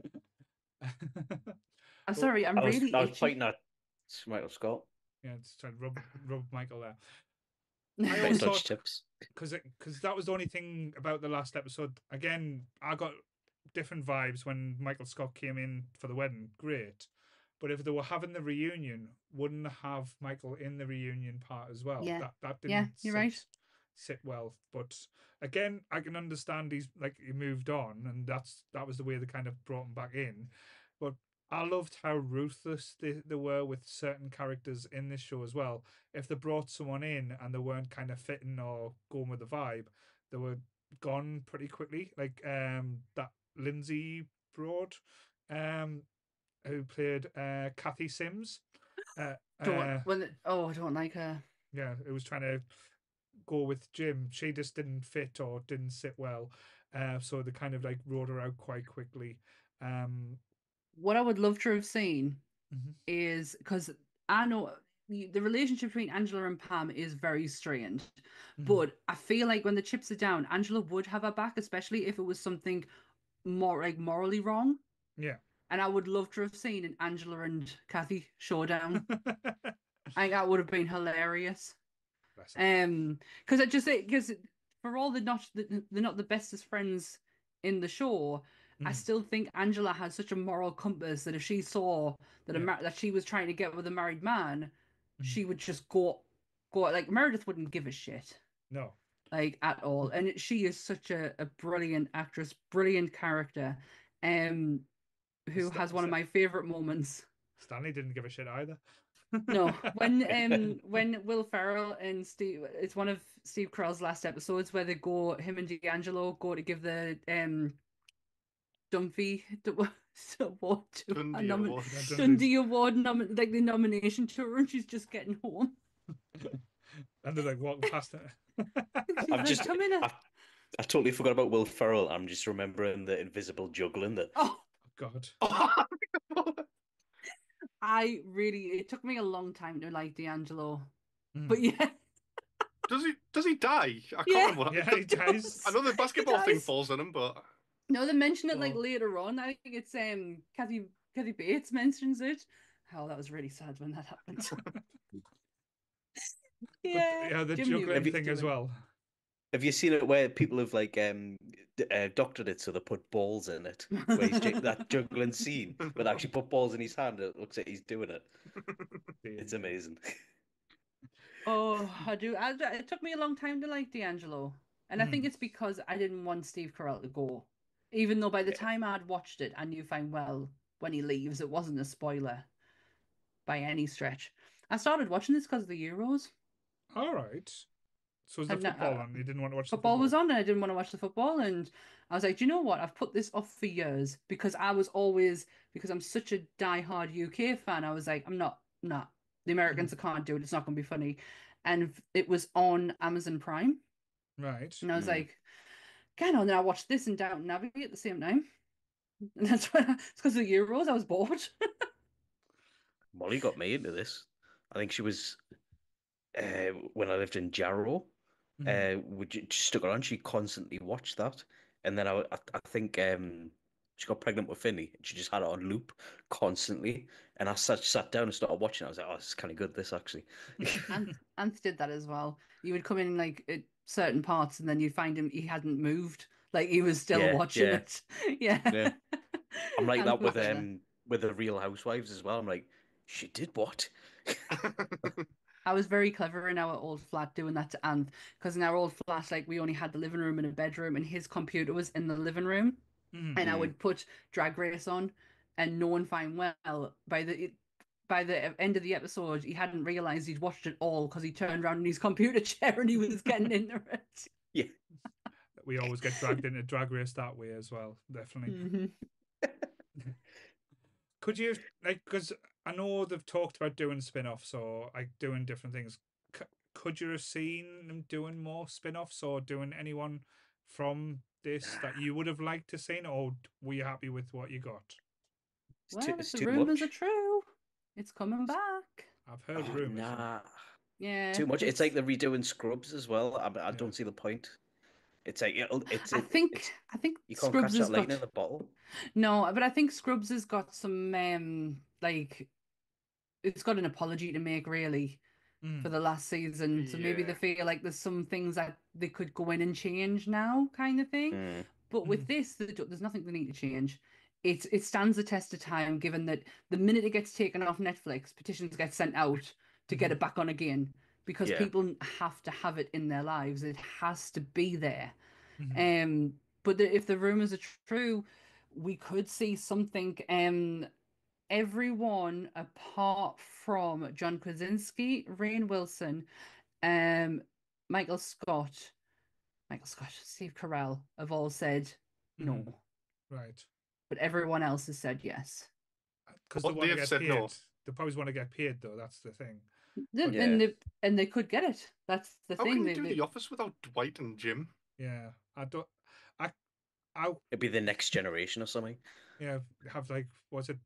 Speaker 4: I'm
Speaker 1: Well,
Speaker 4: sorry, I'm
Speaker 5: I was
Speaker 4: really itchy.
Speaker 5: pointing at Michael Scott.
Speaker 1: Yeah, just trying to rub Michael there. I
Speaker 5: Bit
Speaker 1: always
Speaker 5: touch
Speaker 1: thought
Speaker 5: tips.
Speaker 1: because that was the only thing about the last episode. Again, I got different vibes when Michael Scott came in for the wedding. Great, but if they were having the reunion, wouldn't they have Michael in the reunion part as well?
Speaker 4: Yeah.
Speaker 1: That didn't.
Speaker 4: Yeah, you're right.
Speaker 1: Sit well, but again, I can understand he moved on, and that was the way they kind of brought him back in. But I loved how ruthless they were with certain characters in this show as well. If they brought someone in and they weren't kind of fitting or going with the vibe, they were gone pretty quickly. Like that Lindsay Broad, who played Kathy Sims.
Speaker 4: I don't like her.
Speaker 1: Yeah, it was trying to go with Jim. She just didn't fit or didn't sit well. So they kind of like wrote her out quite quickly.
Speaker 4: What I would love to have seen
Speaker 1: Mhm.
Speaker 4: is because I know the relationship between Angela and Pam is very strained,
Speaker 1: Mhm.
Speaker 4: but I feel like when the chips are down, Angela would have her back, especially if it was something more like morally wrong.
Speaker 1: Yeah.
Speaker 4: And I would love to have seen an Angela and Kathy showdown. I think that would have been hilarious.
Speaker 1: Bless her.
Speaker 4: Because because for all they're not the bestest friends in the show, I
Speaker 1: Mhm.
Speaker 4: still think Angela has such a moral compass that if she saw that
Speaker 1: Yeah.
Speaker 4: that she was trying to get with a married man,
Speaker 1: Mhm.
Speaker 4: she would just go like Meredith wouldn't give a shit
Speaker 1: No.
Speaker 4: like at all. And she is such a brilliant actress, brilliant character, who has one of my favorite moments.
Speaker 1: Stanley didn't give a shit either.
Speaker 4: No, when Will Ferrell and Steve, it's one of Steve Carell's last episodes where him and D'Angelo go to give the Dunphy award to
Speaker 3: Dundee Award.
Speaker 4: Dundee Award like the nomination to her, and she's just getting home.
Speaker 1: And they're like walking past her.
Speaker 4: She's like, come in.
Speaker 5: I totally forgot about Will Ferrell. I'm just remembering the invisible juggling that.
Speaker 4: Oh
Speaker 1: God.
Speaker 4: it took me a long time to like D'Angelo,
Speaker 1: Mm.
Speaker 4: but yeah.
Speaker 3: Does he die? I can't
Speaker 4: Yeah.
Speaker 3: remember what
Speaker 1: Yeah, he dies.
Speaker 3: I know the basketball thing
Speaker 4: dies.
Speaker 3: falls on him, but
Speaker 4: No, they mention it like
Speaker 1: Oh.
Speaker 4: later on. I think it's Kathy Bates mentions it. Oh, that was really sad when that happened. Yeah,
Speaker 1: The
Speaker 4: Jim knew what
Speaker 1: juggling
Speaker 4: he was
Speaker 1: thing as
Speaker 4: doing.
Speaker 1: well.
Speaker 5: Have you seen it where people have like doctored it so they put balls in it? Where he's that juggling scene, but actually put balls in his hand. It looks like he's doing it. It's amazing.
Speaker 4: Oh, I do. It took me a long time to like D'Angelo, and I think it's because I didn't want Steve Carell to go. Even though by the time I'd watched it, I knew fine well when he leaves, it wasn't a spoiler by any stretch. I started watching this because of the Euros.
Speaker 1: All right. So was the
Speaker 4: And
Speaker 1: football on? You didn't want to watch the
Speaker 4: football
Speaker 1: football?
Speaker 4: was on, and I didn't want to watch the football. And I was like, do you know what? I've put this off for years because because I'm such a diehard UK fan. I was like, I'm not. The Americans can't do it. It's not going to be funny. And it was on Amazon Prime.
Speaker 1: Right.
Speaker 4: And I was like, get on. Then I watched this and Downton Abbey at the same time. And it's because of the Euros. I was bored.
Speaker 5: Molly got me into this. I think she was when I lived in Jarrow. We just stuck around. She constantly watched that, and then I think she got pregnant with Finney, and she just had it on loop constantly. And I sat down and started watching. I was like, oh, this is kind of good. This actually.
Speaker 4: Anth did that as well. You would come in like at certain parts, and then you'd find he hadn't moved. Like he was still watching it. Yeah.
Speaker 5: Yeah. I'm like that
Speaker 4: Anth was
Speaker 5: with the Real Housewives as well. I'm like, she did what?
Speaker 4: I was very clever in our old flat doing that to Anth, because in our old flat, like we only had the living room and a bedroom, and his computer was in the living room, and I would put Drag Race on, and knowing fine well by the end of the episode, he hadn't realized he'd watched it all because he turned around in his computer chair and he was getting into it.
Speaker 5: Yeah.
Speaker 1: We always get dragged into Drag Race that way as well. Definitely. Could you because I know they've talked about doing spin-offs or like doing different things. Could you have seen them doing more spin-offs or doing anyone from this that you would have liked to seen, or were you happy with what you got?
Speaker 4: Well,
Speaker 5: It's
Speaker 4: the
Speaker 5: too
Speaker 4: rumors
Speaker 5: much.
Speaker 4: are true. It's coming back.
Speaker 1: I've heard rumors.
Speaker 5: Nah.
Speaker 4: Yeah.
Speaker 5: Too much. It's like they're redoing Scrubs as well. I don't see the point. It's like
Speaker 4: I think
Speaker 5: you can't
Speaker 4: Scrubs
Speaker 5: catch
Speaker 4: has
Speaker 5: that lightning
Speaker 4: got
Speaker 5: in a bottle.
Speaker 4: no, but I think Scrubs has got some like it's got an apology to make really for the last season. So maybe they feel like there's some things that they could go in and change now, kind of thing. But with this, there's nothing they need to change. It stands the test of time, given that the minute it gets taken off Netflix, petitions get sent out to get it back on again because people have to have it in their lives. It has to be there. But if the rumors are true, we could see something. Everyone apart from John Krasinski, Rainn Wilson, Michael Scott, Steve Carell have all said no.
Speaker 1: Right.
Speaker 4: But everyone else has said yes.
Speaker 1: Because
Speaker 3: But
Speaker 1: they want
Speaker 3: they
Speaker 1: to
Speaker 3: have
Speaker 1: get
Speaker 3: said
Speaker 1: paid.
Speaker 3: no.
Speaker 1: They probably want to get paid though. That's the thing.
Speaker 4: And they could get it. That's the
Speaker 3: How
Speaker 4: thing.
Speaker 3: can you do The Office without Dwight and Jim?
Speaker 1: Yeah, I don't.
Speaker 5: It'd be the next generation or something.
Speaker 1: Yeah, have like was it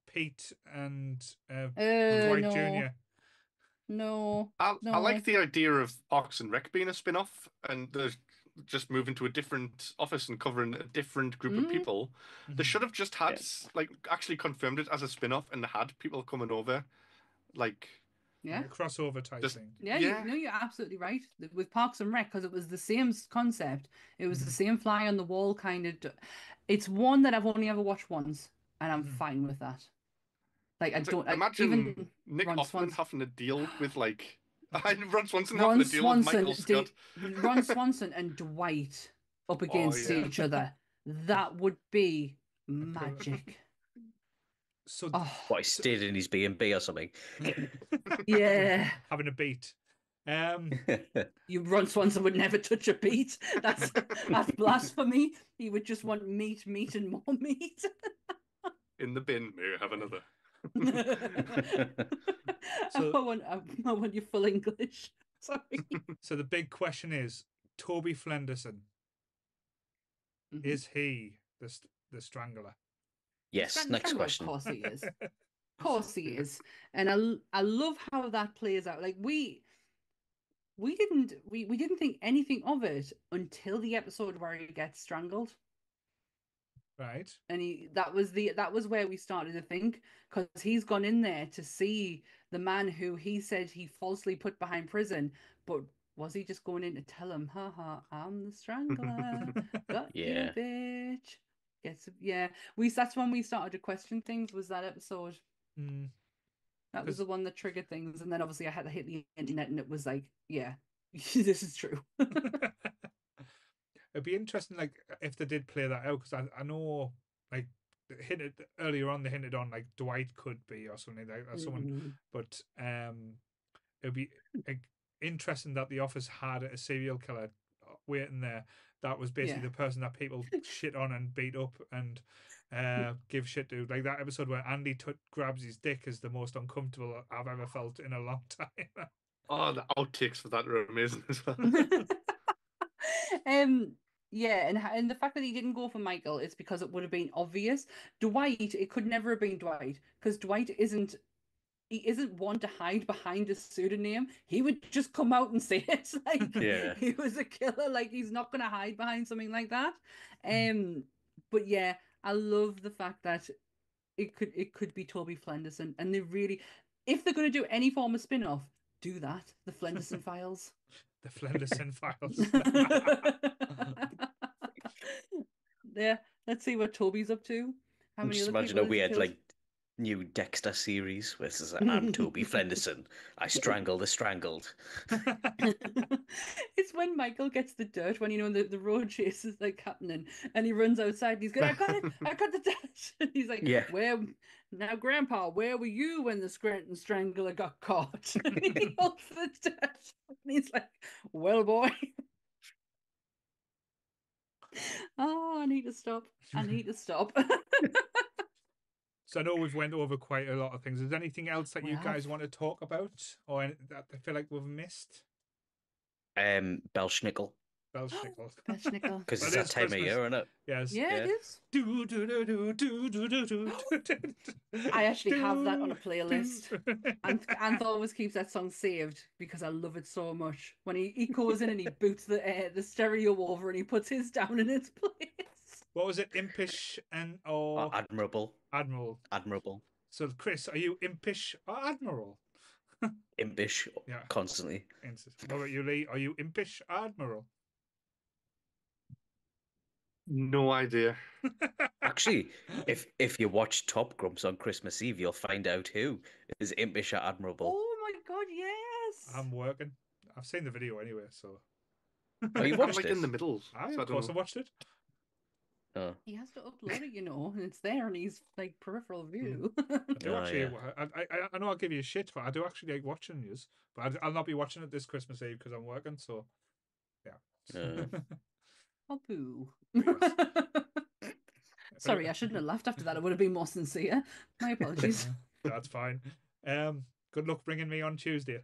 Speaker 1: Pete and Dwight
Speaker 4: no,
Speaker 1: Jr.
Speaker 4: no,
Speaker 3: I
Speaker 4: no.
Speaker 3: like the idea of Parks and Rec being a spin-off and there's just moving to a different office and covering a different group of people. They should have just had like actually confirmed it as a spin-off and had people coming over, like
Speaker 4: Yeah.
Speaker 1: Like a crossover type
Speaker 3: just
Speaker 1: thing.
Speaker 4: Yeah,
Speaker 3: yeah.
Speaker 4: you're absolutely right. With Parks and Rec, because it was the same concept. It was the same fly on the wall kind of. It's one that I've only ever watched once, and I'm fine with that. Like I
Speaker 3: So
Speaker 4: don't
Speaker 3: imagine
Speaker 4: even
Speaker 3: Nick
Speaker 4: Ron
Speaker 3: Offerman
Speaker 4: Swanson.
Speaker 3: having to deal with like Ron Swanson having
Speaker 4: Ron
Speaker 3: to deal with
Speaker 4: Swanson,
Speaker 3: Michael Scott.
Speaker 4: Ron Swanson and Dwight up
Speaker 3: Oh
Speaker 4: against
Speaker 3: yeah.
Speaker 4: each other. That would be magic.
Speaker 1: So,
Speaker 4: Oh,
Speaker 5: What, he stayed in his B&B or something?
Speaker 4: yeah.
Speaker 1: having a beat.
Speaker 4: You Ron Swanson would never touch a beet. That's blasphemy. He would just want meat, meat, and more meat.
Speaker 3: In the bin, may I have another?
Speaker 1: So-
Speaker 4: I want you full English. Sorry.
Speaker 1: So the big question is, Toby Flenderson, is he the strangler?
Speaker 5: Yes, next question.
Speaker 4: Of course he is. Of course he is. And I love how that plays out. Like we didn't think anything of it until the episode where he gets strangled.
Speaker 1: Right.
Speaker 4: And that was where we started to think, because he's gone in there to see the man who he said he falsely put behind prison, but was he just going in to tell him, haha, I'm the strangler, got
Speaker 5: Yeah.
Speaker 4: you, bitch. That's when we started to question things, was that episode.
Speaker 1: Mm.
Speaker 4: That was
Speaker 1: 'Cause-
Speaker 4: the one that triggered things, and then obviously I had to hit the internet and it was like, yeah, this is true.
Speaker 1: It'd be interesting, like, if they did play that out, because I know, like, hinted earlier on, they hinted on like Dwight could be or something like that, someone,
Speaker 4: Mhm.
Speaker 1: but it'd be like, interesting that the office had a serial killer waiting there. That was basically
Speaker 4: Yeah.
Speaker 1: the person that people shit on and beat up and give shit to. Like that episode where Andy grabs his dick is the most uncomfortable I've ever felt in a long time.
Speaker 3: Oh, the outtakes for that are amazing as well.
Speaker 4: Yeah, and the fact that he didn't go for Michael is because it would have been obvious. Dwight, it could never have been Dwight, because Dwight isn't one to hide behind a pseudonym. He would just come out and say it. Like
Speaker 5: Yeah.
Speaker 4: he was a killer. Like he's not gonna hide behind something like that. But yeah, I love the fact that it could be Toby Flenderson, and they really, if they're gonna do any form of spin-off, do that. The Flenderson Files.
Speaker 1: The Flenderson Files.
Speaker 4: Yeah, let's see what Toby's up to. How many
Speaker 5: Just
Speaker 4: other
Speaker 5: imagine
Speaker 4: people
Speaker 5: a
Speaker 4: has he
Speaker 5: weird
Speaker 4: killed?
Speaker 5: like new Dexter series where it's like, I'm Toby Flenderson. I strangle the strangled.
Speaker 4: It's when Michael gets the dirt, when the road chase is like happening, and he runs outside and he's going, I got it, I got the dirt. And he's like,
Speaker 5: Yeah.
Speaker 4: where now, Grandpa, where were you when the Scranton Strangler got caught? And he holds the dirt. And he's like, well, boy. Oh, I need to stop. I need to stop.
Speaker 1: So I know we've went over quite a lot of things. Is there anything else that
Speaker 4: We
Speaker 1: you
Speaker 4: have.
Speaker 1: guys want to talk about, or that I feel like we've missed?
Speaker 5: Belschnickel.
Speaker 1: Belschnickel.
Speaker 4: Belschnickel.
Speaker 5: Because
Speaker 1: Well,
Speaker 5: it's
Speaker 1: it
Speaker 5: that
Speaker 1: is
Speaker 5: time of
Speaker 1: Christmas.
Speaker 5: year, isn't it?
Speaker 1: Yes.
Speaker 4: Yeah, it
Speaker 5: Yeah.
Speaker 4: is.
Speaker 1: Do, do, do, do, do, do, do, do, do.
Speaker 4: I actually have that on a
Speaker 1: Do,
Speaker 4: playlist.
Speaker 1: do.
Speaker 4: Anth always keeps that song saved because I love it so much. When he goes in and he boots the stereo over and he puts his down in its place.
Speaker 1: What was it? Impish and or
Speaker 5: Admirable.
Speaker 1: Admiral?
Speaker 5: Admirable.
Speaker 1: So, Chris, are you impish or admiral?
Speaker 5: Impish.
Speaker 1: Yeah.
Speaker 5: Constantly.
Speaker 1: What about you, Lee? Are you impish or admiral?
Speaker 3: No idea.
Speaker 5: Actually, if you watch Top Grumps on Christmas Eve, you'll find out who is impish or admirable.
Speaker 4: Oh my god, yes!
Speaker 1: I'm working. I've seen the video anyway, so.
Speaker 5: Oh, you
Speaker 3: I'm
Speaker 5: watched
Speaker 3: like
Speaker 5: it?
Speaker 3: in the middle.
Speaker 1: I,
Speaker 3: so I
Speaker 1: of
Speaker 3: don't
Speaker 1: course, I
Speaker 3: know.
Speaker 1: watched it.
Speaker 5: Oh.
Speaker 4: He has to upload it, and it's there and he's like peripheral view.
Speaker 1: I do
Speaker 5: Oh,
Speaker 1: actually.
Speaker 5: yeah.
Speaker 1: I know I'll give you shit, but I do actually like watching yous. But I'll not be watching it this Christmas Eve because I'm working. So, yeah.
Speaker 4: Oh, boo.
Speaker 1: Yes.
Speaker 4: Sorry, I shouldn't have laughed after that. I would have been more sincere. My apologies.
Speaker 1: That's fine. Good luck bringing me on Tuesday.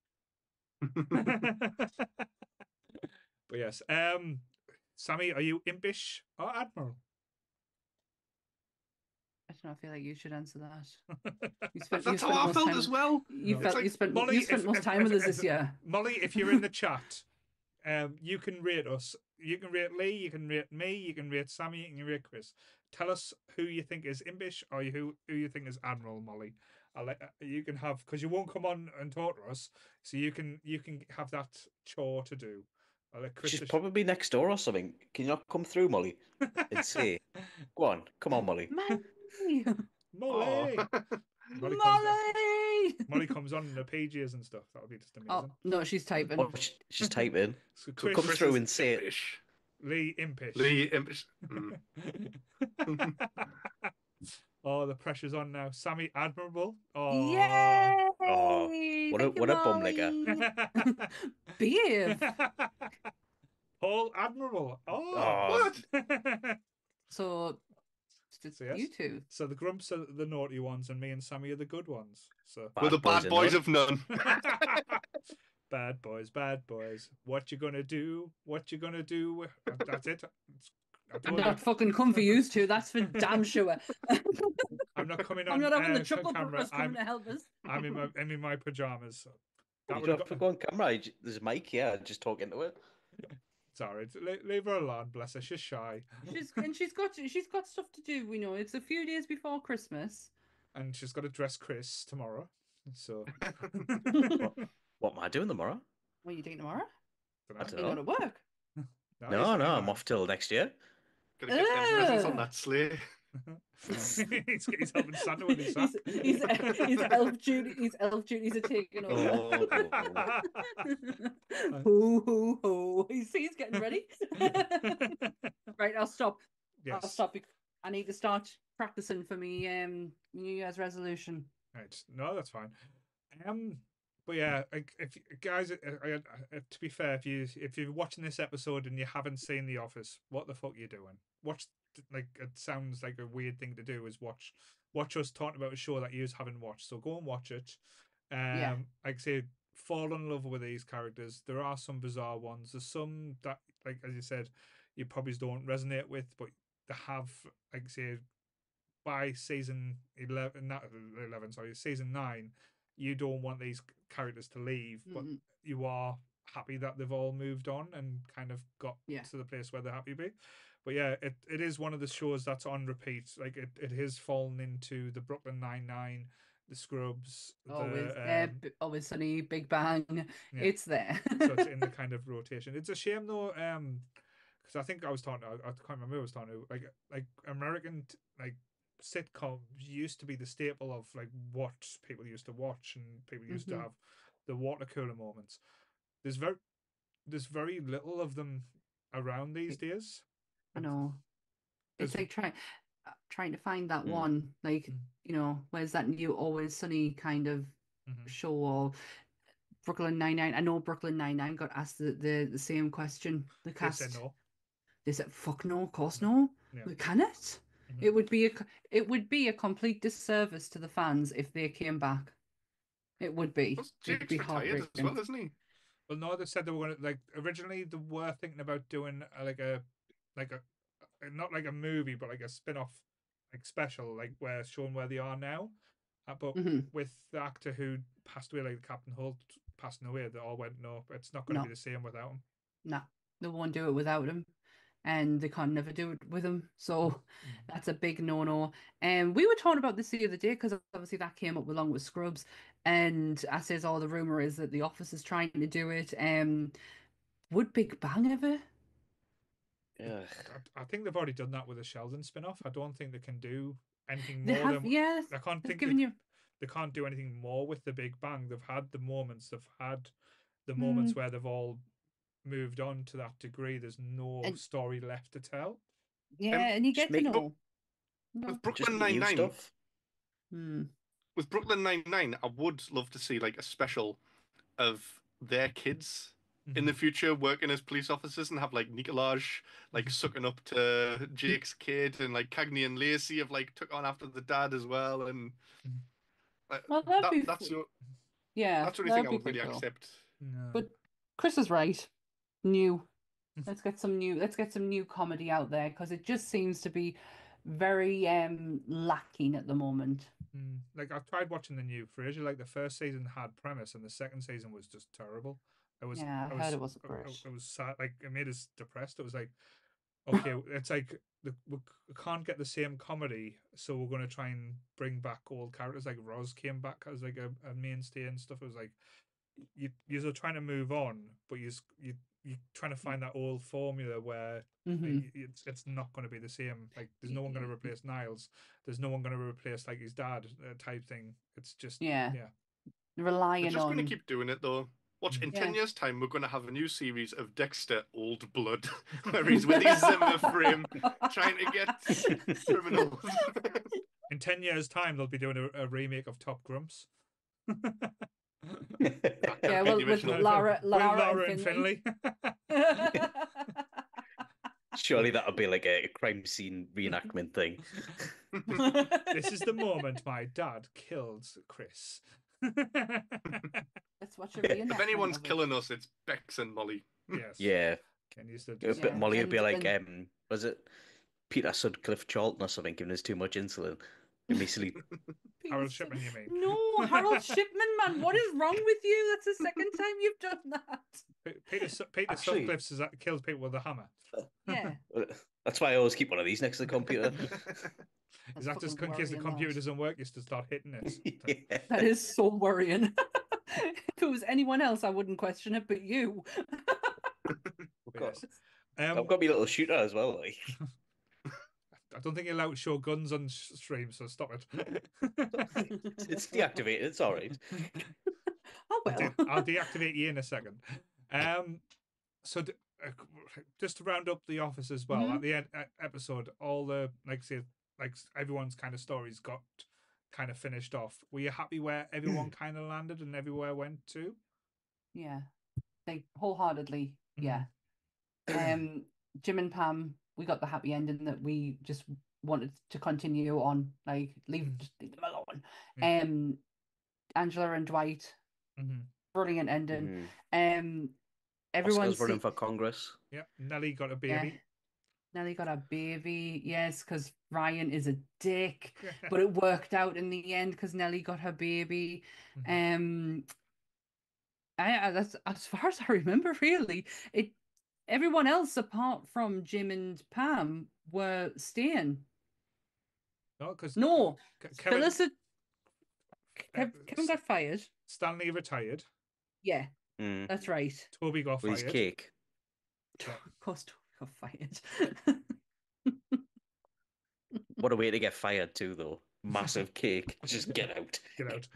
Speaker 1: But yes. Sammy, are you impish or admiral?
Speaker 4: I don't know. I feel like you should answer that. You spent
Speaker 3: That's
Speaker 4: you
Speaker 3: how
Speaker 4: spent
Speaker 3: I
Speaker 4: most
Speaker 3: felt
Speaker 4: time.
Speaker 3: as well.
Speaker 4: You
Speaker 1: No.
Speaker 4: felt
Speaker 3: It's
Speaker 4: you spent
Speaker 1: Molly,
Speaker 4: you spent most time with us this year.
Speaker 1: Molly, if you're in the chat, you can rate us. You can rate Lee, you can rate me, you can rate Sammy, you can rate Chris. Tell us who you think is Impish or who you think is Admiral, Molly. You can have, because you won't come on and talk to us, so you can have that chore to do. I'll let Chris.
Speaker 5: She's probably next door or something. Can you not come through, Molly, and say, "Go on, come on, Molly."
Speaker 4: Molly,
Speaker 1: Molly.
Speaker 3: Oh.
Speaker 1: Molly
Speaker 4: Molly.
Speaker 1: comes on in the pages and stuff. That'll be just
Speaker 4: Oh
Speaker 1: amazing.
Speaker 4: no, she's typing.
Speaker 5: Oh, she's typing.
Speaker 1: So
Speaker 5: So
Speaker 1: Chris,
Speaker 5: come
Speaker 3: Chris
Speaker 5: through
Speaker 3: is
Speaker 5: and say it.
Speaker 3: impish.
Speaker 1: Lee Impish.
Speaker 3: Lee impish. Mm.
Speaker 1: Oh, the pressure's on now. Sammy Admirable. Oh.
Speaker 4: Yay!
Speaker 5: Oh, what a
Speaker 4: Thank you,
Speaker 5: what a bum nigger.
Speaker 4: Molly. Behave.
Speaker 1: Paul Admirable. Oh.
Speaker 5: Oh,
Speaker 3: What?
Speaker 4: So, it's
Speaker 1: So, yes.
Speaker 4: you two.
Speaker 1: So the Grumps are the naughty ones, and me and Sammy are the good ones. So
Speaker 3: We're the bad boys
Speaker 5: are
Speaker 3: of none.
Speaker 1: bad boys, bad boys. What you gonna do? What you gonna do? That's it. I
Speaker 4: I'm
Speaker 1: told you.
Speaker 4: not fucking come for you two. That's for damn sure.
Speaker 1: I'm not coming on.
Speaker 4: I'm not having the
Speaker 1: for
Speaker 4: chuckle
Speaker 1: camera.
Speaker 4: brothers coming to help us.
Speaker 1: I'm in my pajamas. So that
Speaker 5: You
Speaker 1: would
Speaker 5: don't
Speaker 1: have
Speaker 5: have to
Speaker 1: got.
Speaker 5: go on camera. There's a mic here. Just talk into it.
Speaker 1: Sorry, leave her alone. Bless her. She's shy,
Speaker 4: She's got stuff to do. We know it's a few days before Christmas.
Speaker 1: and she's got to dress Chris tomorrow. So
Speaker 5: What am I doing tomorrow?
Speaker 4: What are you doing tomorrow?
Speaker 5: I don't
Speaker 4: You
Speaker 5: know.
Speaker 4: go to work.
Speaker 5: No, I'm off till next year.
Speaker 3: Gotta get them presents on
Speaker 4: Ugh.
Speaker 3: that sleigh.
Speaker 1: he's helping Santa with his sack.
Speaker 4: He's elf duty. His elf duties are taken over.
Speaker 5: Oh.
Speaker 4: Ho ho ho! He's getting ready. Right, I'll stop. I'll
Speaker 1: Yes.
Speaker 4: stop. I need to start practicing for me New Year's resolution.
Speaker 1: Right. No, that's fine. But yeah, if guys, to be fair, if you're watching this episode and you haven't seen The Office, what the fuck are you doing? It sounds like a weird thing to do is watch us talking about a show that you haven't watched. So go and watch it.
Speaker 4: Yeah.
Speaker 1: Like I say, fall in love with these characters. There are some bizarre ones. There's some that, like as you said, you probably don't resonate with, but they have, like I say, by season 11, not 11, sorry, season 9, you don't want these characters to leave, but
Speaker 4: Mm-mm.
Speaker 1: you are happy that they've all moved on and kind of got
Speaker 4: Yeah.
Speaker 1: to the place where they're happy to be. But yeah, it is one of the shows that's on repeat. Like it has fallen into the Brooklyn Nine-Nine, the Scrubs,
Speaker 4: Always Sunny, Big Bang.
Speaker 1: yeah.
Speaker 4: It's there.
Speaker 1: So it's in the kind of rotation. It's a shame though, because I think I can't remember who I was talking to, like American sitcoms used to be the staple of like what people used to watch, and people used to
Speaker 4: Mhm.
Speaker 1: have the water cooler moments. There's very little of them around these days.
Speaker 4: I know. It's
Speaker 1: There's-
Speaker 4: like trying to find that
Speaker 5: Mm.
Speaker 4: one, like,
Speaker 1: Mm.
Speaker 4: where's that new Always Sunny kind of
Speaker 1: Mhm.
Speaker 4: show, or Brooklyn Nine-Nine. I know Brooklyn Nine-Nine got asked the same question. The
Speaker 1: They
Speaker 4: cast,
Speaker 1: said no.
Speaker 4: they said, "Fuck no, of course no.
Speaker 1: Yeah.
Speaker 4: We can it."
Speaker 1: Mhm.
Speaker 4: It would be a complete disservice to the fans if they came back. It would be.
Speaker 3: Plus,
Speaker 4: It'd
Speaker 3: Jake's
Speaker 4: be
Speaker 3: retired as
Speaker 4: heartbreaking.
Speaker 3: well, isn't he?
Speaker 1: Well, no, they said they were gonna, like, originally they were thinking about doing like a not like a movie, but like a spin-off, like special, like where showing where they are now. But
Speaker 4: Mhm.
Speaker 1: with the actor who passed away, like Captain Holt passing away, they all went, no, it's not going to
Speaker 4: No.
Speaker 1: be the same without him.
Speaker 4: No, they won't do it without him, and they can't never do it with him. So that's a big no-no. And we were talking about this the other day because obviously that came up along with Scrubs, and I says, "Oh, the rumor is that The Office is trying to do it." Would Big Bang ever?
Speaker 5: Ugh.
Speaker 1: I think they've already done that with the Sheldon spin-off. I don't think they can do anything
Speaker 4: They
Speaker 1: more
Speaker 4: have,
Speaker 1: than.
Speaker 4: yeah.
Speaker 1: I can't
Speaker 4: They've
Speaker 1: think
Speaker 4: given you.
Speaker 1: they can't do anything more with the Big Bang. They've had the moments. They've had the moments where they've all moved on to that degree. There's no
Speaker 4: And-
Speaker 1: story left to tell.
Speaker 4: Yeah, and you
Speaker 5: just
Speaker 4: get to
Speaker 5: make-
Speaker 4: know. No.
Speaker 3: With
Speaker 5: Just
Speaker 3: Brooklyn
Speaker 5: new
Speaker 3: Nine-Nine,
Speaker 5: stuff.
Speaker 4: Hmm.
Speaker 3: with Brooklyn Nine-Nine, I would love to see like a special of their kids in the future working as police officers, and have like Nicolaj like sucking up to Jake's kid, and like Cagney and Lacey have like took on after the dad as well, and
Speaker 4: Well, that'd be
Speaker 3: that's
Speaker 4: Yeah,
Speaker 3: that's the only
Speaker 4: that'd
Speaker 3: thing I
Speaker 4: be
Speaker 3: would really
Speaker 4: quite cool.
Speaker 3: accept.
Speaker 1: No.
Speaker 4: But Chris is right. New. Let's get some new comedy out there, because it just seems to be very lacking at the moment.
Speaker 1: Like I've tried watching the new Frasier. Like the first season had premise, and the second season was just terrible.
Speaker 4: Yeah, I heard it wasn't great.
Speaker 1: It was sad. Like it made us depressed. It was like, okay, it's like we can't get the same comedy, so we're going to try and bring back old characters. Like Roz came back as like a mainstay and stuff. It was like you're trying to move on, but you're trying to find that old formula where it's not going to be the same. Like there's no one going to replace Niles. There's no one going to replace like his dad type thing. It's just
Speaker 4: Yeah.
Speaker 3: They're
Speaker 4: Relying
Speaker 3: just going to
Speaker 4: on.
Speaker 3: keep doing it though. Watch, in 10 years' time, we're going to have a new series of Dexter Old Blood, where he's with his Zimmer frame trying to get criminals.
Speaker 1: In 10 years' time, they'll be doing a remake of Top Grumps.
Speaker 4: Yeah, well, with Lara and Finley.
Speaker 5: Surely that'll be like a crime scene reenactment thing.
Speaker 1: This is the moment my dad killed Chris.
Speaker 4: Let's watch a reenactment.
Speaker 3: If anyone's
Speaker 4: of it.
Speaker 3: killing us, it's Bex and Molly.
Speaker 1: Yes.
Speaker 5: Yeah.
Speaker 1: Ken used to
Speaker 5: But Molly would be like,
Speaker 4: and-
Speaker 5: was it Peter Sutcliffe Charlton or something, giving us too much insulin? And basically,
Speaker 1: Harold Shipman, you mean?
Speaker 4: No, Harold Shipman, man. What is wrong with you? That's the second time you've done that.
Speaker 1: Peter
Speaker 5: Actually-
Speaker 1: Sutcliffe kills people with a hammer.
Speaker 4: Yeah.
Speaker 5: that's why I always keep one of these next to the computer.
Speaker 1: Is that just in case the computer doesn't work, you just start hitting it?
Speaker 5: Yeah.
Speaker 4: That is so worrying. If it was anyone else, I wouldn't question it, but you.
Speaker 1: Yes.
Speaker 5: I've got my little shooter as well. Like,
Speaker 1: I don't think you're allowed to show guns on stream, so stop it.
Speaker 5: it's deactivated. It's all right.
Speaker 4: Oh well.
Speaker 1: I'll deactivate you in a second. So just to round up the office as well, at the end episode, all the like everyone's kind of stories got kind of finished off. Were you happy where everyone kind of landed and everywhere went to?
Speaker 4: Yeah. Like wholeheartedly, yeah. Jim and Pam, we got the happy ending that we just wanted to continue on. Like just leave them alone.
Speaker 1: Yeah.
Speaker 4: Angela and Dwight, brilliant ending. Everyone's
Speaker 5: Oscar's running for Congress.
Speaker 1: Yeah, Nelly got a baby.
Speaker 4: Yeah. Nelly got a baby, yes, because Ryan is a dick, but it worked out in the end because Nelly got her baby. That's as far as I remember, really. Everyone else apart from Jim and Pam were staying.
Speaker 1: No, because
Speaker 4: Kevin got fired.
Speaker 1: Stanley retired.
Speaker 4: Yeah, that's right.
Speaker 1: Toby got
Speaker 5: With
Speaker 1: fired.
Speaker 5: his cake.
Speaker 4: Of course, Toby got fired.
Speaker 5: What a way to get fired too, though. Massive cake. Just get out.
Speaker 1: Get out.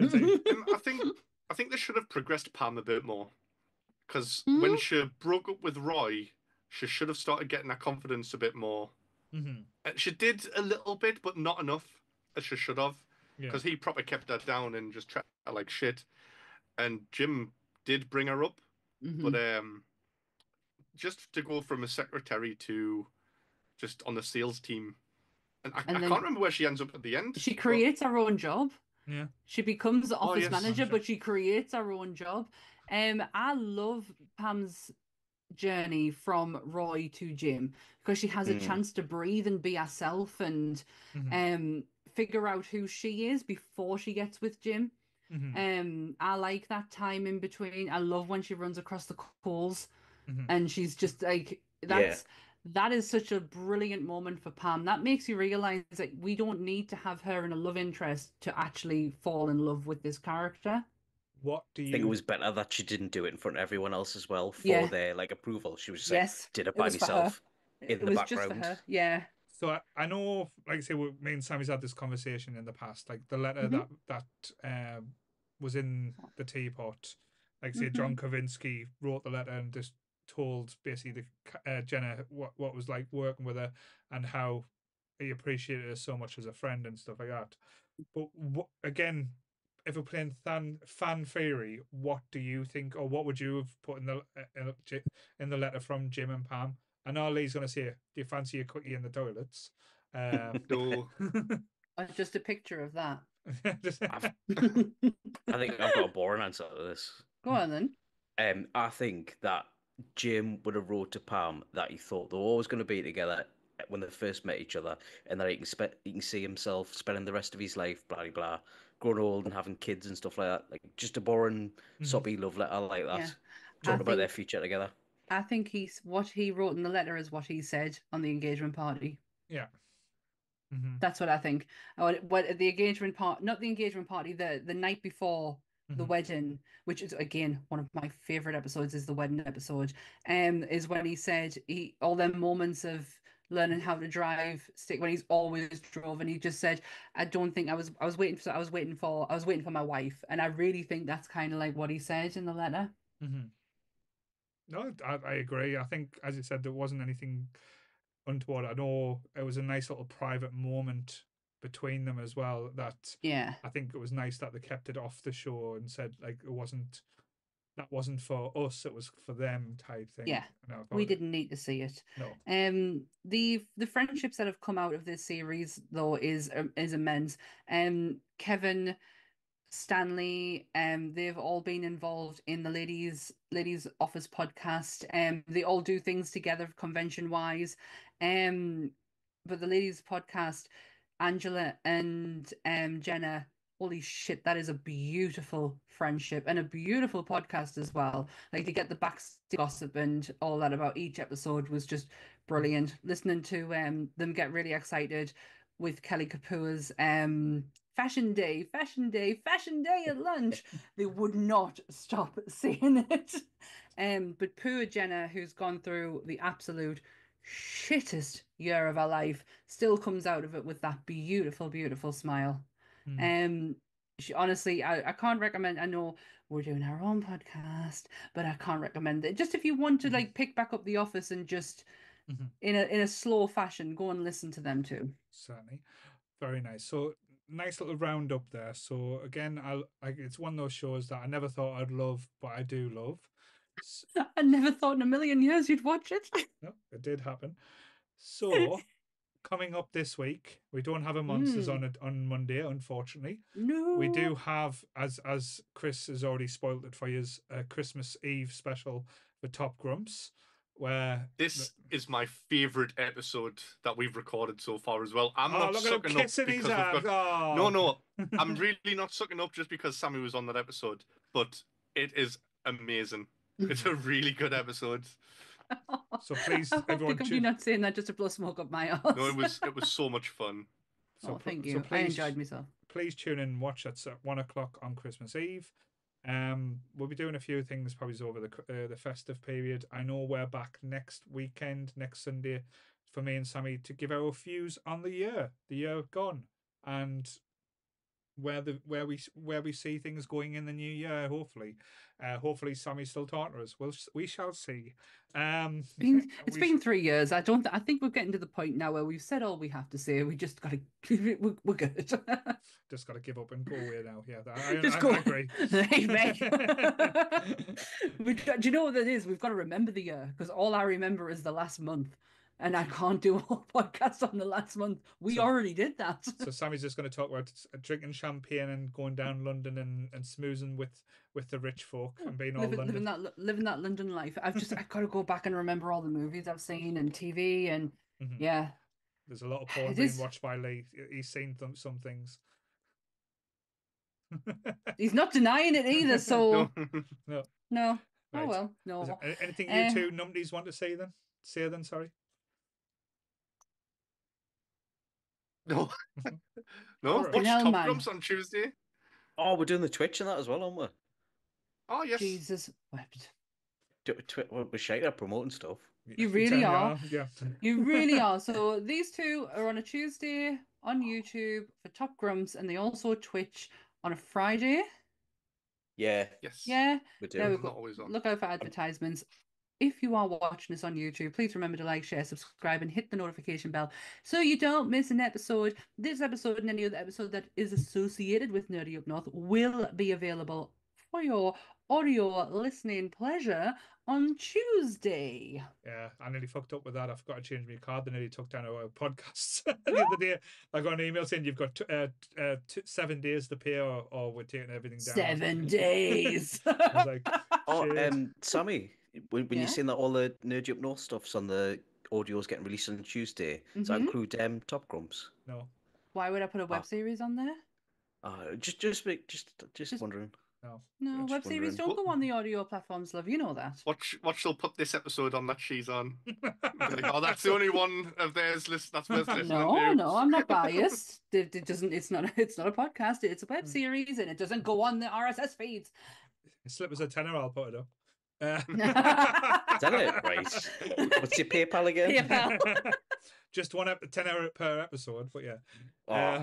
Speaker 3: I think they should have progressed Pam a bit more. Because when she broke up with Roy, she should have started getting her confidence a bit more. She did a little bit, but not enough, as she should have. Because he probably kept her down and just treated her like shit. And Jim did bring her up. But just to go from a secretary to just on the sales team. And I can't remember where she ends up at the end.
Speaker 4: She creates her own job.
Speaker 1: Yeah.
Speaker 4: She becomes the office manager,
Speaker 1: Manager.
Speaker 4: but she creates her own job. I love Pam's journey from Roy to Jim because she has a chance to breathe and be herself and figure out who she is before she gets with Jim. I like that time in between. I love when she runs across the coals and she's just like that is such a brilliant moment for Pam. That makes you realize that we don't need to have her in a love interest to actually fall in love with this character.
Speaker 1: What do you
Speaker 5: I think it was better that she didn't do it in front of everyone else as well for their like approval. She was just like, did it by myself in the background.
Speaker 4: Just for her. Yeah.
Speaker 1: So I know, like I say, me and Sammy's had this conversation in the past. Like the letter that was in the teapot. Like say, John Kavinsky wrote the letter and just told basically Jenna what was like working with her and how he appreciated her so much as a friend and stuff like that. But again, if we're playing fan theory, what do you think, or what would you have put in the letter from Jim and Pam? I know Lee's going to say, "Do you fancy a quickie in the toilets?"
Speaker 3: No.
Speaker 4: Just a picture of that.
Speaker 5: I think I've got a boring answer to this.
Speaker 4: Go on then.
Speaker 5: I think that Jim would have wrote to Pam that he thought they were always going to be together when they first met each other, and that he can see himself spending the rest of his life, blah blah blah, growing old and having kids and stuff like that. Like just a boring, soppy love letter like that,
Speaker 4: Yeah.
Speaker 5: talking about their
Speaker 4: think
Speaker 5: future together.
Speaker 4: I think what he wrote in the letter is what he said on the engagement party.
Speaker 1: Yeah. Hmm.
Speaker 4: That's what I think. What the engagement part, not the engagement party, the night before the
Speaker 1: Hmm.
Speaker 4: wedding, which is again one of my favorite episodes, is the wedding episode. Is when he said all them moments of learning how to drive stick when he's always drove, and he just said, I don't think I was waiting for my wife, and I really think that's kind of like what he said in the letter.
Speaker 1: Hmm. No, I agree. I think, as you said, there wasn't anything untoward. I know it was a nice little private moment between them as well. That
Speaker 4: Yeah.
Speaker 1: I think it was nice that they kept it off the show and said like that wasn't for us, it was for them type thing.
Speaker 4: Yeah,
Speaker 1: And I
Speaker 4: we
Speaker 1: thought
Speaker 4: didn't need to see it.
Speaker 1: no.
Speaker 4: The friendships that have come out of this series though is immense. Kevin, Stanley, they've all been involved in the ladies office podcast. They all do things together convention wise. But the ladies podcast, Angela and Jenna, holy shit, that is a beautiful friendship and a beautiful podcast as well. Like to get the backstage gossip and all that about each episode was just brilliant. Listening to them get really excited with Kelly Kapoor's fashion day, fashion day, fashion day at lunch. They would not stop saying it. But poor Jenna, who's gone through the absolute shittest year of her life, still comes out of it with that beautiful, beautiful smile.
Speaker 1: Mm.
Speaker 4: She honestly, I can't recommend. I know we're doing our own podcast, but I can't recommend it. Just if you want to like pick back up The Office and just in a slow fashion, go and listen to them too.
Speaker 1: Certainly. Very nice. So nice little roundup there. So again, it's one of those shows that I never thought I'd love, but I do love.
Speaker 4: I never thought in a million years you'd watch it.
Speaker 1: No, it did happen. So coming up this week, we don't have a Monsters on it on Monday, unfortunately.
Speaker 4: No.
Speaker 1: We do have, as Chris has already spoiled it for you, a Christmas Eve special for Top Grumps, where
Speaker 3: This is my favorite episode that we've recorded so far as well. I'm
Speaker 1: oh,
Speaker 3: not
Speaker 1: look at him
Speaker 3: sucking up
Speaker 1: kissing his
Speaker 3: because we've
Speaker 1: ass.
Speaker 3: got
Speaker 1: Oh.
Speaker 3: no. I'm really not sucking up just because Sammy was on that episode, but it is amazing. It's a really good episode.
Speaker 1: So please,
Speaker 4: I hope
Speaker 1: everyone,
Speaker 4: you're not saying that just to blow smoke up my ass.
Speaker 3: No, it was so much fun.
Speaker 1: So,
Speaker 4: oh, thank
Speaker 1: so
Speaker 4: you. I
Speaker 1: please,
Speaker 4: enjoyed myself.
Speaker 1: Please tune in and watch at 1 o'clock on Christmas Eve. We'll be doing a few things probably over the festive period. I know we're back next weekend, next Sunday, for me and Sammy to give our views on the year gone, and where we see things going in the new year. Hopefully Sammy's still talking to us. We shall see.
Speaker 4: It's been 3 years. I think we're getting to the point now where we've said all we have to say. We just got to. We're good.
Speaker 1: Just got to give up and go away now. Yeah,
Speaker 4: Just
Speaker 1: I
Speaker 4: go.
Speaker 1: agree.
Speaker 4: Hey, mate. Do you know what it is? We've got to remember the year because all I remember is the last month. And I can't do a whole podcast on the last month. We already did that.
Speaker 1: So Sammy's just going to talk about drinking champagne and going down London and smoozing with the rich folk and being all
Speaker 4: living that London life. I've got to go back and remember all the movies I've seen and TV and yeah.
Speaker 1: There's a lot of porn being watched by Lee. He's seen some things.
Speaker 4: He's not denying it either. So
Speaker 1: no.
Speaker 4: Right.
Speaker 1: Oh
Speaker 4: well, no.
Speaker 1: Anything you two numbties want to say then? Sorry.
Speaker 3: No.
Speaker 1: Right.
Speaker 3: Watch
Speaker 4: Hell,
Speaker 3: Top
Speaker 4: man.
Speaker 3: Grumps on Tuesday.
Speaker 5: Oh, we're doing the Twitch and that as well, aren't we?
Speaker 3: Oh, yes.
Speaker 4: Jesus wept.
Speaker 5: We're shaking up promoting stuff.
Speaker 4: You really are.
Speaker 1: Yeah.
Speaker 4: You really are. So these two are on a Tuesday on YouTube for Top Grumps, and they also Twitch on a Friday.
Speaker 5: Yeah.
Speaker 3: Yes.
Speaker 4: Yeah.
Speaker 5: We do.
Speaker 4: There we
Speaker 3: Not
Speaker 4: go.
Speaker 3: always on.
Speaker 4: Look out for advertisements. If you are watching this on YouTube, please remember to like, share, subscribe, and hit the notification bell so you don't miss an episode. This episode and any other episode that is associated with Nerdy Up North will be available for your audio listening pleasure on Tuesday.
Speaker 1: Yeah, I nearly fucked up with that. I forgot to change my card. They nearly took down our podcasts the other day. I got an email saying you've got 7 days to pay, or we're taking everything down.
Speaker 4: 7 days.
Speaker 1: I was like,
Speaker 5: Oh,
Speaker 1: shit.
Speaker 5: Sammy, when
Speaker 4: Yeah?
Speaker 5: you're saying that all the Nerdy Up North stuff's on the audio is getting released on Tuesday. Does that
Speaker 4: Mhm.
Speaker 5: include Top Grumps?
Speaker 1: No,
Speaker 4: Why would I put a web
Speaker 5: Ah.
Speaker 4: series on there?
Speaker 5: Just wondering.
Speaker 1: no.
Speaker 4: No,
Speaker 5: Just
Speaker 4: web series
Speaker 5: wondering.
Speaker 4: don't go on the audio platforms, love. You know that.
Speaker 3: What she'll put this episode on that she's on. Be like, oh, that's the only one of theirs that's worth listening
Speaker 4: No,
Speaker 3: to.
Speaker 4: no, I'm not biased. It doesn't. It's not. It's not a podcast. It's a web
Speaker 1: Mm.
Speaker 4: series, and it doesn't go on the RSS feeds.
Speaker 1: Slip us a tenner, I'll put it up. Uh,
Speaker 5: Is that it? Right. What's your PayPal again?
Speaker 4: PayPal.
Speaker 1: Just one tenner per episode, but yeah.
Speaker 5: Oh,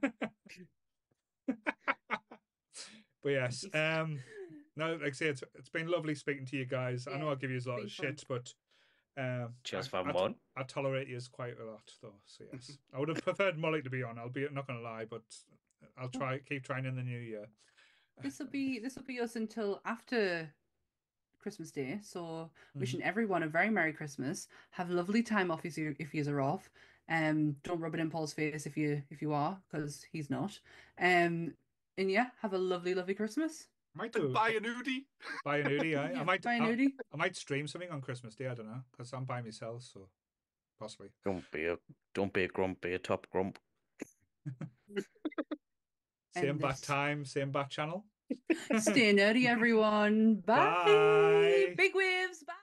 Speaker 1: But yes, no, like I say, it's been lovely speaking to you guys. I know
Speaker 4: Yeah,
Speaker 1: I'll give you a lot
Speaker 4: been
Speaker 1: of shit,
Speaker 4: fun.
Speaker 1: but
Speaker 5: cheers
Speaker 1: I,
Speaker 5: for
Speaker 1: I,
Speaker 5: one.
Speaker 1: I tolerate you quite a lot, though. So yes, I would have preferred Molly to be on. I'll be not gonna lie, but I'll keep trying in the new year.
Speaker 4: This will be us until after Christmas Day. So wishing
Speaker 1: Mm-hmm.
Speaker 4: everyone a very Merry Christmas. Have a lovely time off if you are off. Don't rub it in Paul's face if you are, because he's not. And yeah, have a lovely, lovely Christmas.
Speaker 1: Might
Speaker 3: And
Speaker 1: do
Speaker 3: buy an Udi.
Speaker 1: buy an Udi. I
Speaker 4: Yeah,
Speaker 1: might
Speaker 4: buy an Udi.
Speaker 1: I might stream something on Christmas Day. I don't know, because I'm by myself, so possibly.
Speaker 5: Don't be a grump, be a top grump.
Speaker 1: Same
Speaker 4: End
Speaker 1: bat
Speaker 4: this.
Speaker 1: time, same bat channel.
Speaker 4: Stay nerdy, everyone. Bye.
Speaker 1: Bye.
Speaker 4: Big waves. Bye.